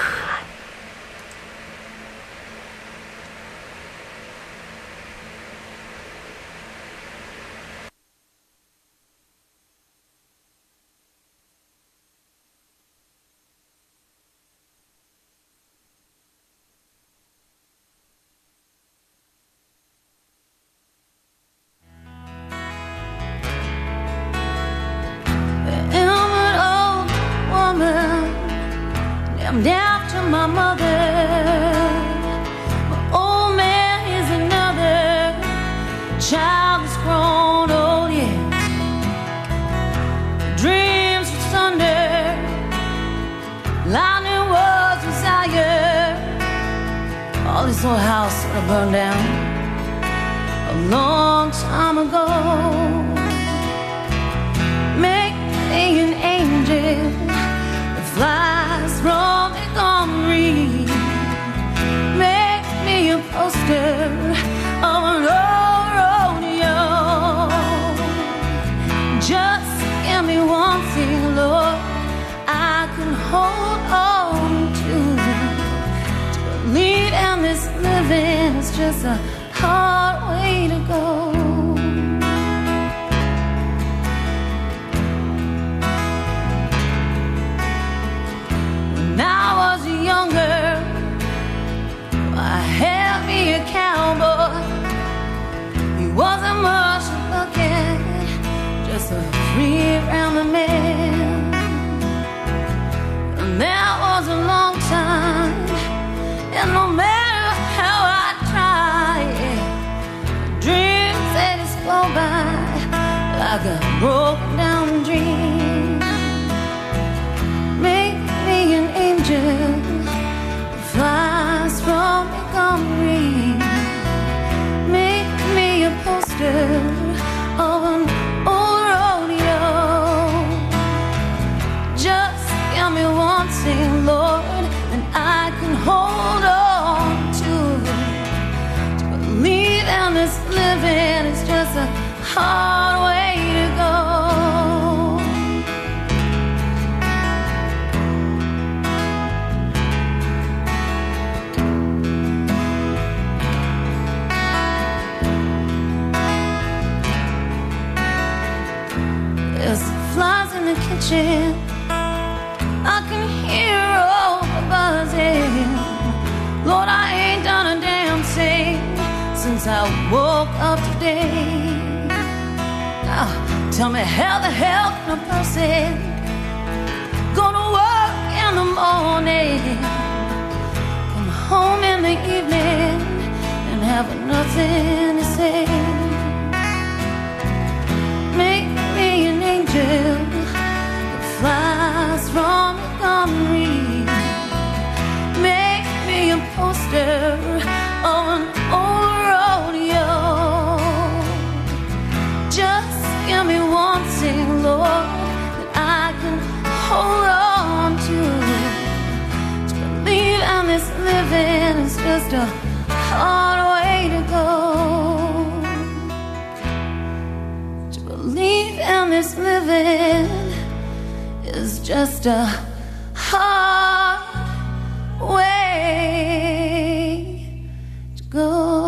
I'm down to my mother. My old man is another. Child is grown old, yeah. Dreams of thunder. Lightning was desire. All this old house that I burned down a long time ago. Make me an angel that flies from Montgomery. Make me a poster of an old rodeo. Just give me one thing, Lord, I can hold on to. To believe in this living is just a hard way to go. When I was younger, I had me a cowboy. He wasn't much to look at, just a free-rounding man. And that was a long time, and no matter how I tried, dreams they just go by like a broken down dream. Make me an angel that flies from Montgomery. Make me a poster of an old rodeo. Just give me one thing, Lord, and I can hold on to. To believe in this living is just a hard way to go. There's flies in the kitchen, I can hear all the buzzing. Lord, I ain't done a damn thing since I woke up today. Now, tell me how the hell can a person go to work in the morning, come home in the evening, and have nothing to say? Make me an angel that flies from Montgomery. Make me a poster of an old rodeo. Just give me one thing, Lord, that I can hold on to. To believe in this living is just a hard way to go. Believe in this living is just a hard way to go.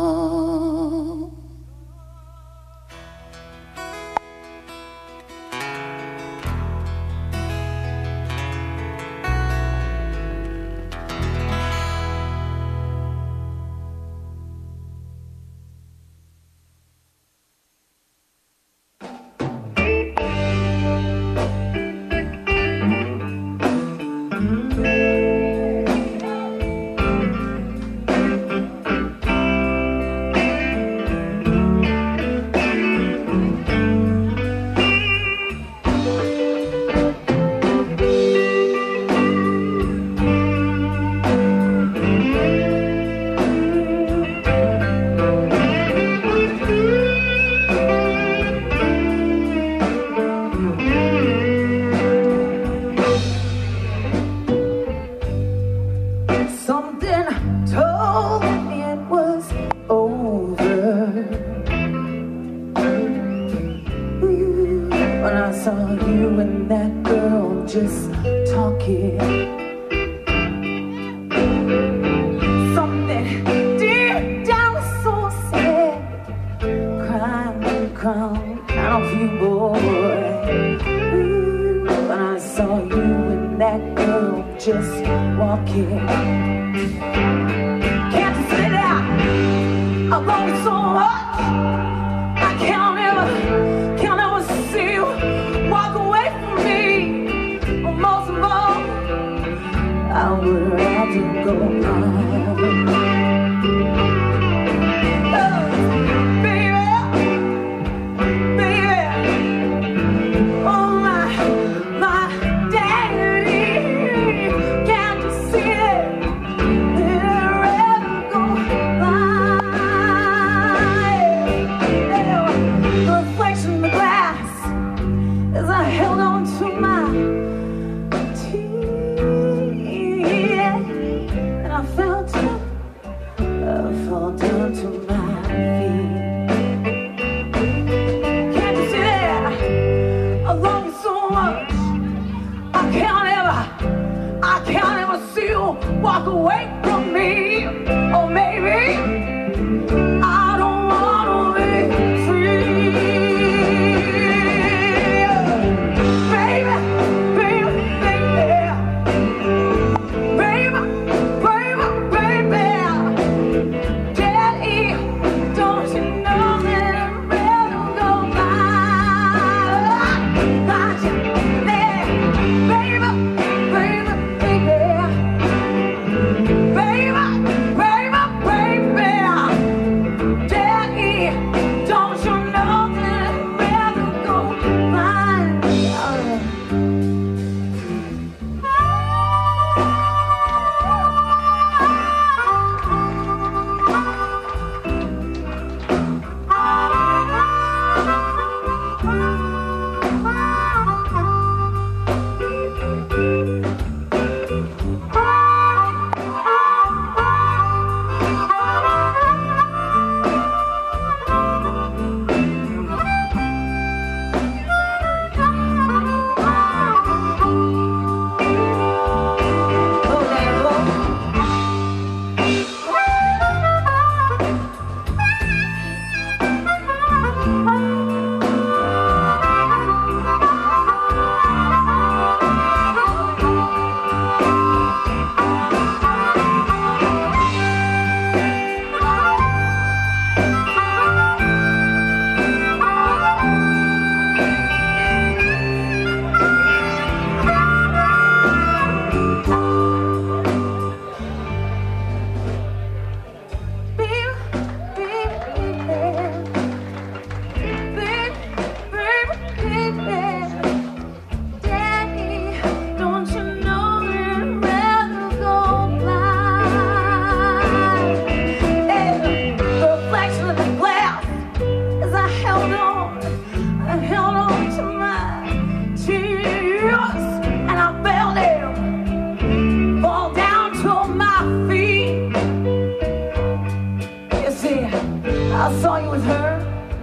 I saw you with her.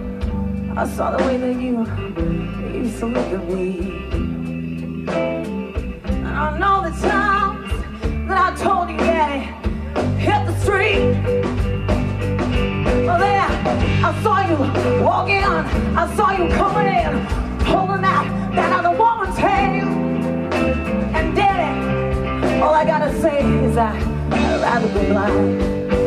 I saw the way that you used to look at me. And I I know the times that I told you, yeah, hit the street. Well, there, I saw you walking on, I saw you coming in, pulling that other woman's hand. And Daddy, all I gotta say is that I'd rather be blind.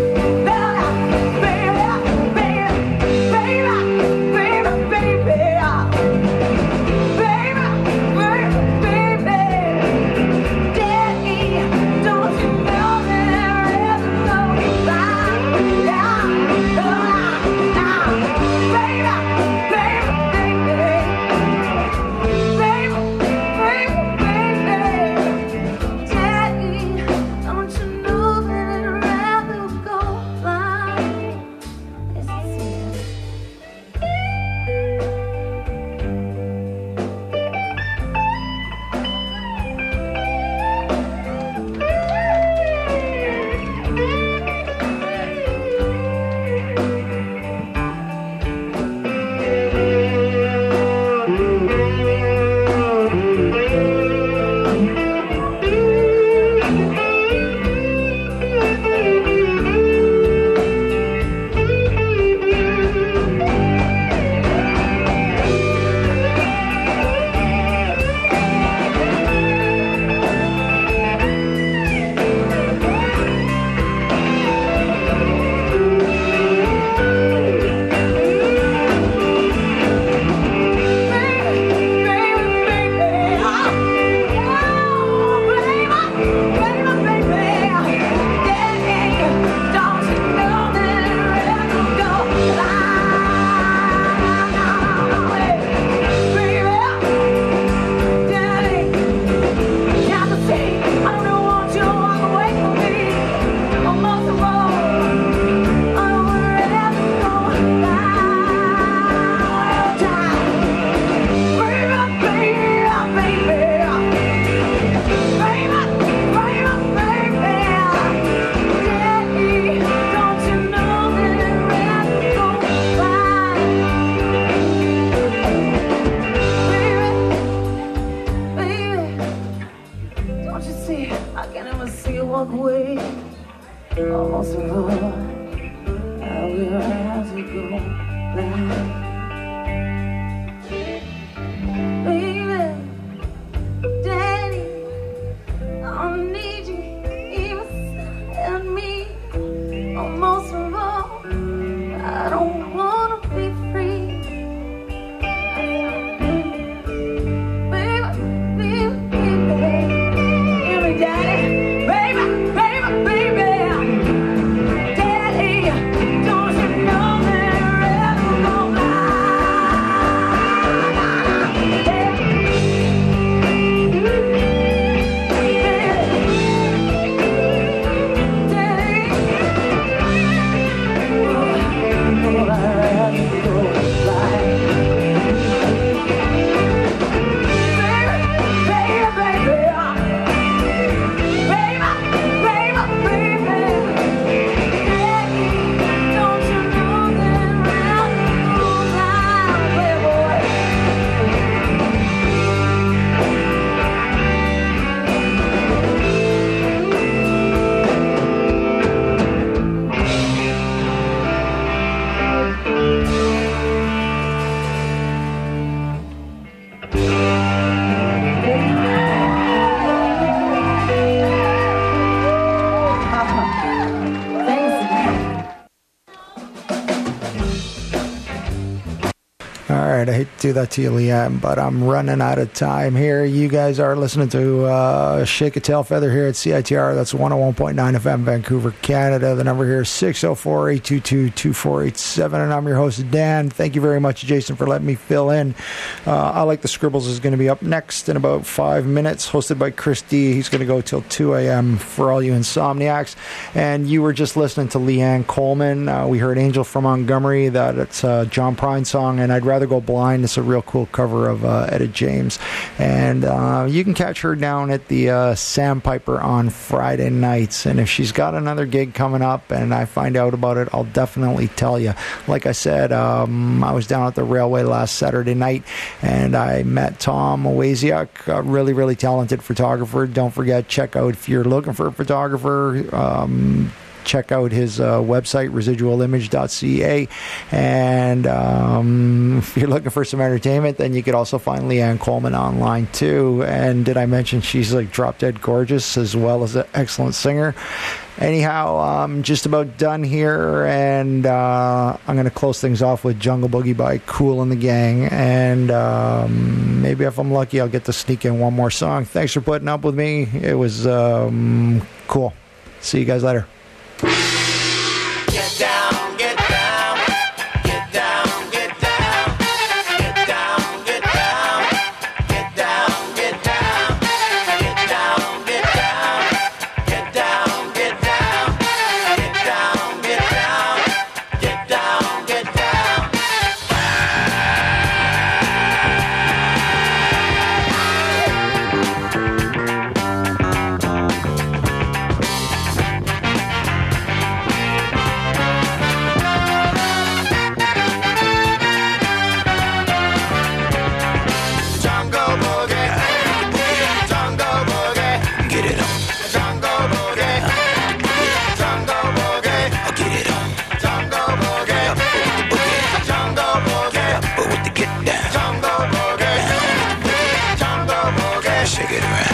I hate to do that to you, Leanne, but I'm running out of time here. You guys are listening to Shake a Tail Feather here at CITR. That's 101.9 FM, Vancouver, Canada. The number here is 604-822-2487, and I'm your host, Dan. Thank you very much, Jason, for letting me fill in. I Like the Scribbles is going to be up next in about 5 minutes, hosted by Chris D. He's going to go till 2 a.m. for all you insomniacs. And you were just listening to Leanne Coleman. We heard Angel from Montgomery. It's a John Prine song, and I'd Rather Go Blind It's a real cool cover of Etta James. And you can catch her down at the Sandpiper on Friday nights. And if she's got another gig coming up and I find out about it, I'll definitely tell you. Like I said, I was down at the Railway last Saturday night and I met Tom Wasiak, a really, really talented photographer. Don't forget, check out, if you're looking for a photographer, check out his website, residualimage.ca. And if you're looking for some entertainment, then you could also find Leanne Coleman online too. And did I mention she's like drop dead gorgeous as well as an excellent singer? Anyhow, I'm just about done here, and I'm going to close things off with Jungle Boogie by Kool and the Gang. And maybe if I'm lucky, I'll get to sneak in one more song. Thanks for putting up with me. It was cool. See you guys later. Get down, get down, get down, get down, get down, get down, get down, get down, get down, get down, get down, get down, get down, get down, get down, get down. Shake it around.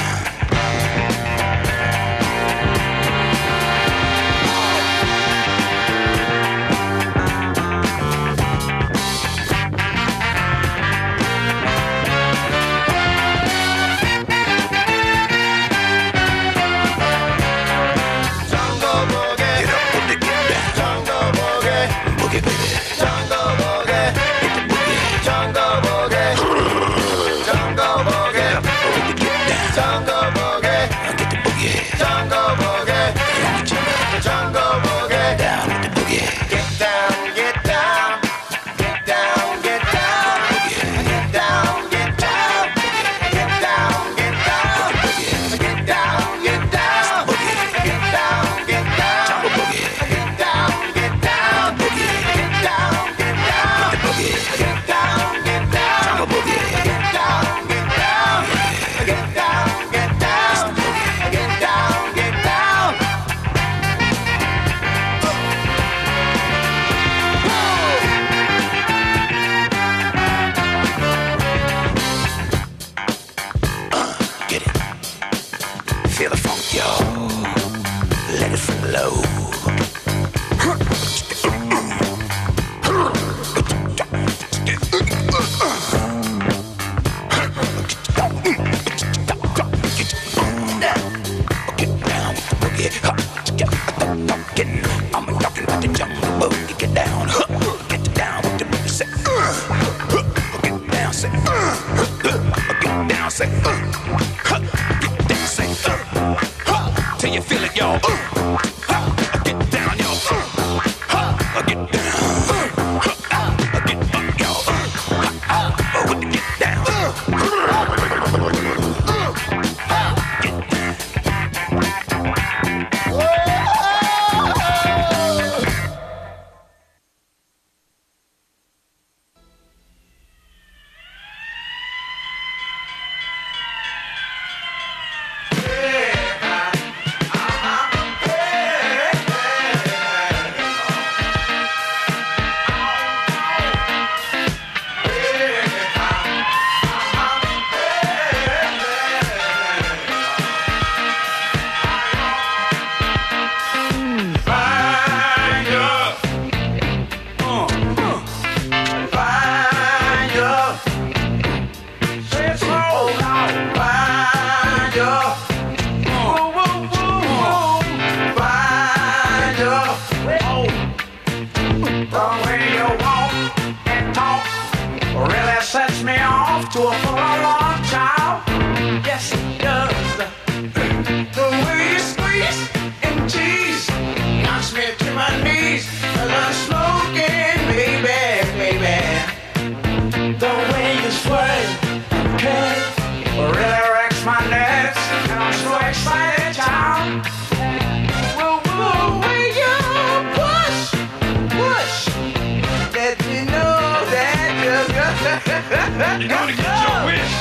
Jungle boogie. Get up, put the get down. Jungle boogie. Boogie, baby. Jungle boogie. Hit the boogie. Jungle boogie. Jungle boogie. Jungle boogie, get the boogie. Jungle boogie, jungle boogie, down with the boogie. Get down, get down, get down, get down, get down, get down, get down, get down, get down, get down, get down, get down, jungle boogie, get down, get down, boogie, get down, get down, boogie, get down, get down, jungle boogie, get down, get down, get down. Get down, get down, get down. Get it. Feel the funk, yo. Let it flow. I'm talking about the jungle boogie. Get down, get down with the boogie. Say, get down, say, get down, say, get down, say, till you feel it, y'all. Get down, y'all. Get down, get up, y'all. With the get down. To a full-on child, yes it does. The way you squeeze and tease knocks me to my knees. 'Cause I'm smoking, baby, baby. The way You're gonna get your wish.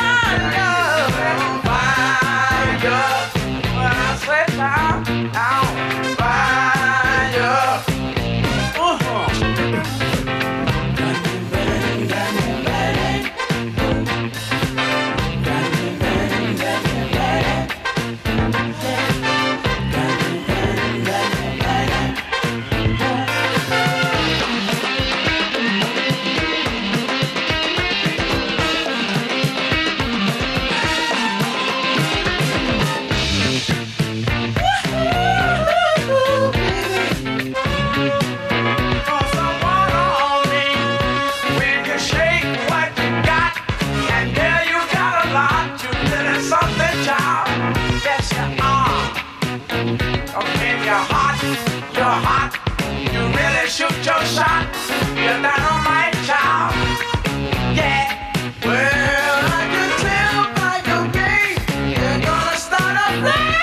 Shoot your shot, you're dynamite child. Yeah, well, I can tell by your game, you're gonna start a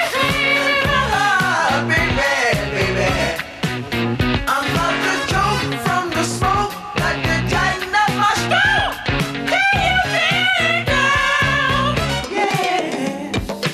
flame, baby. I'm about to choke from the smoke, like the tighten up my stroke. Can you feel it now? Yeah.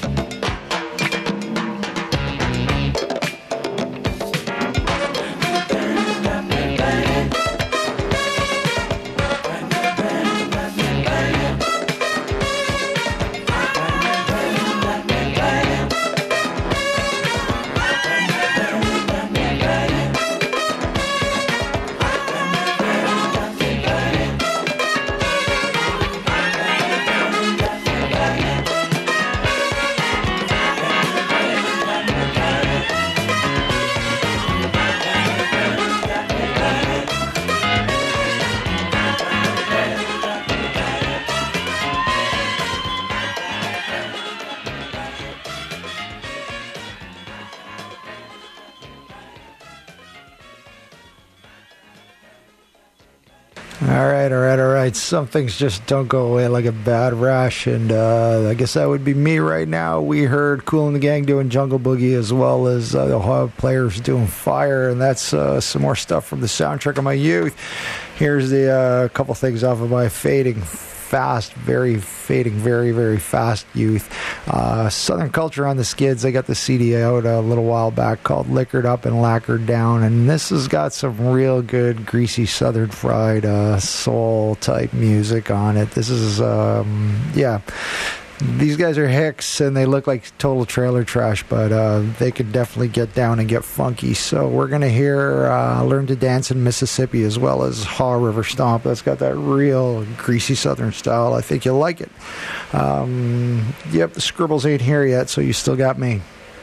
All right. Some things just don't go away like a bad rash, and I guess that would be me right now. We heard Kool and the Gang doing Jungle Boogie, as well as the Ohio Players doing Fire, and that's some more stuff from the soundtrack of my youth. Here's the couple things off of my fading fast youth. Southern Culture on the Skids. I got the CD out a little while back called Liquored Up and Lacquered Down, and this has got some real good greasy southern fried soul type music on it. This is these guys are hicks and they look like total trailer trash, but they could definitely get down and get funky. So we're going to hear Learn to Dance in Mississippi, as well as Haw River Stomp. That's got that real greasy southern style. I think you'll like it. Yep, the Scribbles ain't here yet, so you still got me.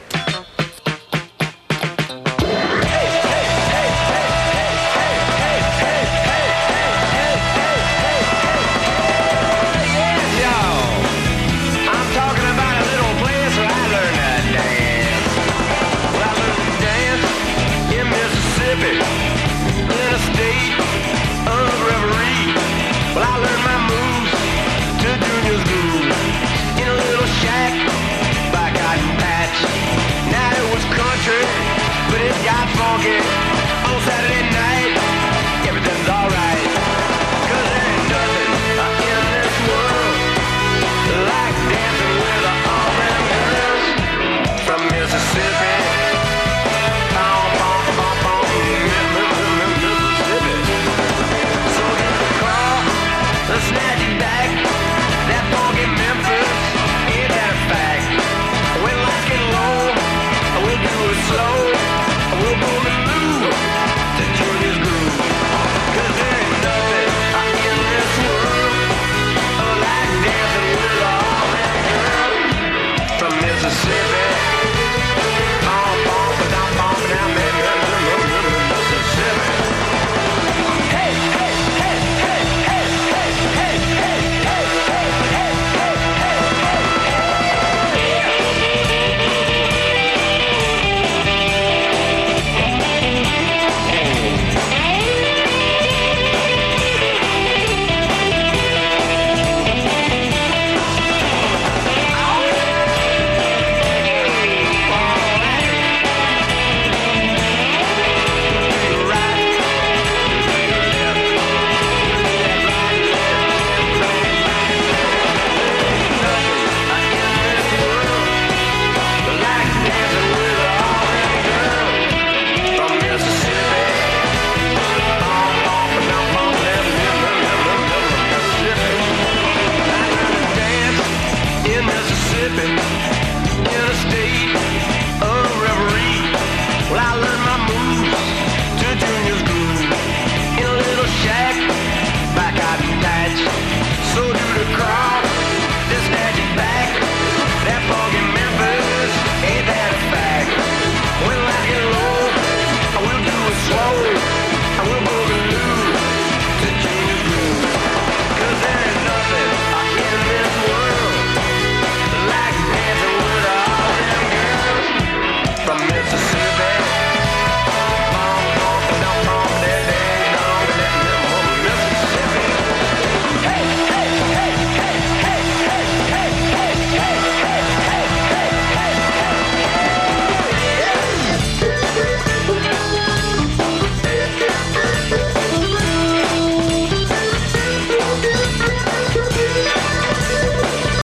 On Saturday night, everything's alright. 'Cause there ain't nothing in this world like dancing with all them girls from Mississippi. Mississippi. So get the car, let's snatch it back. That funky Memphis, ain't that a fact? When lights get low, we'll do it slow.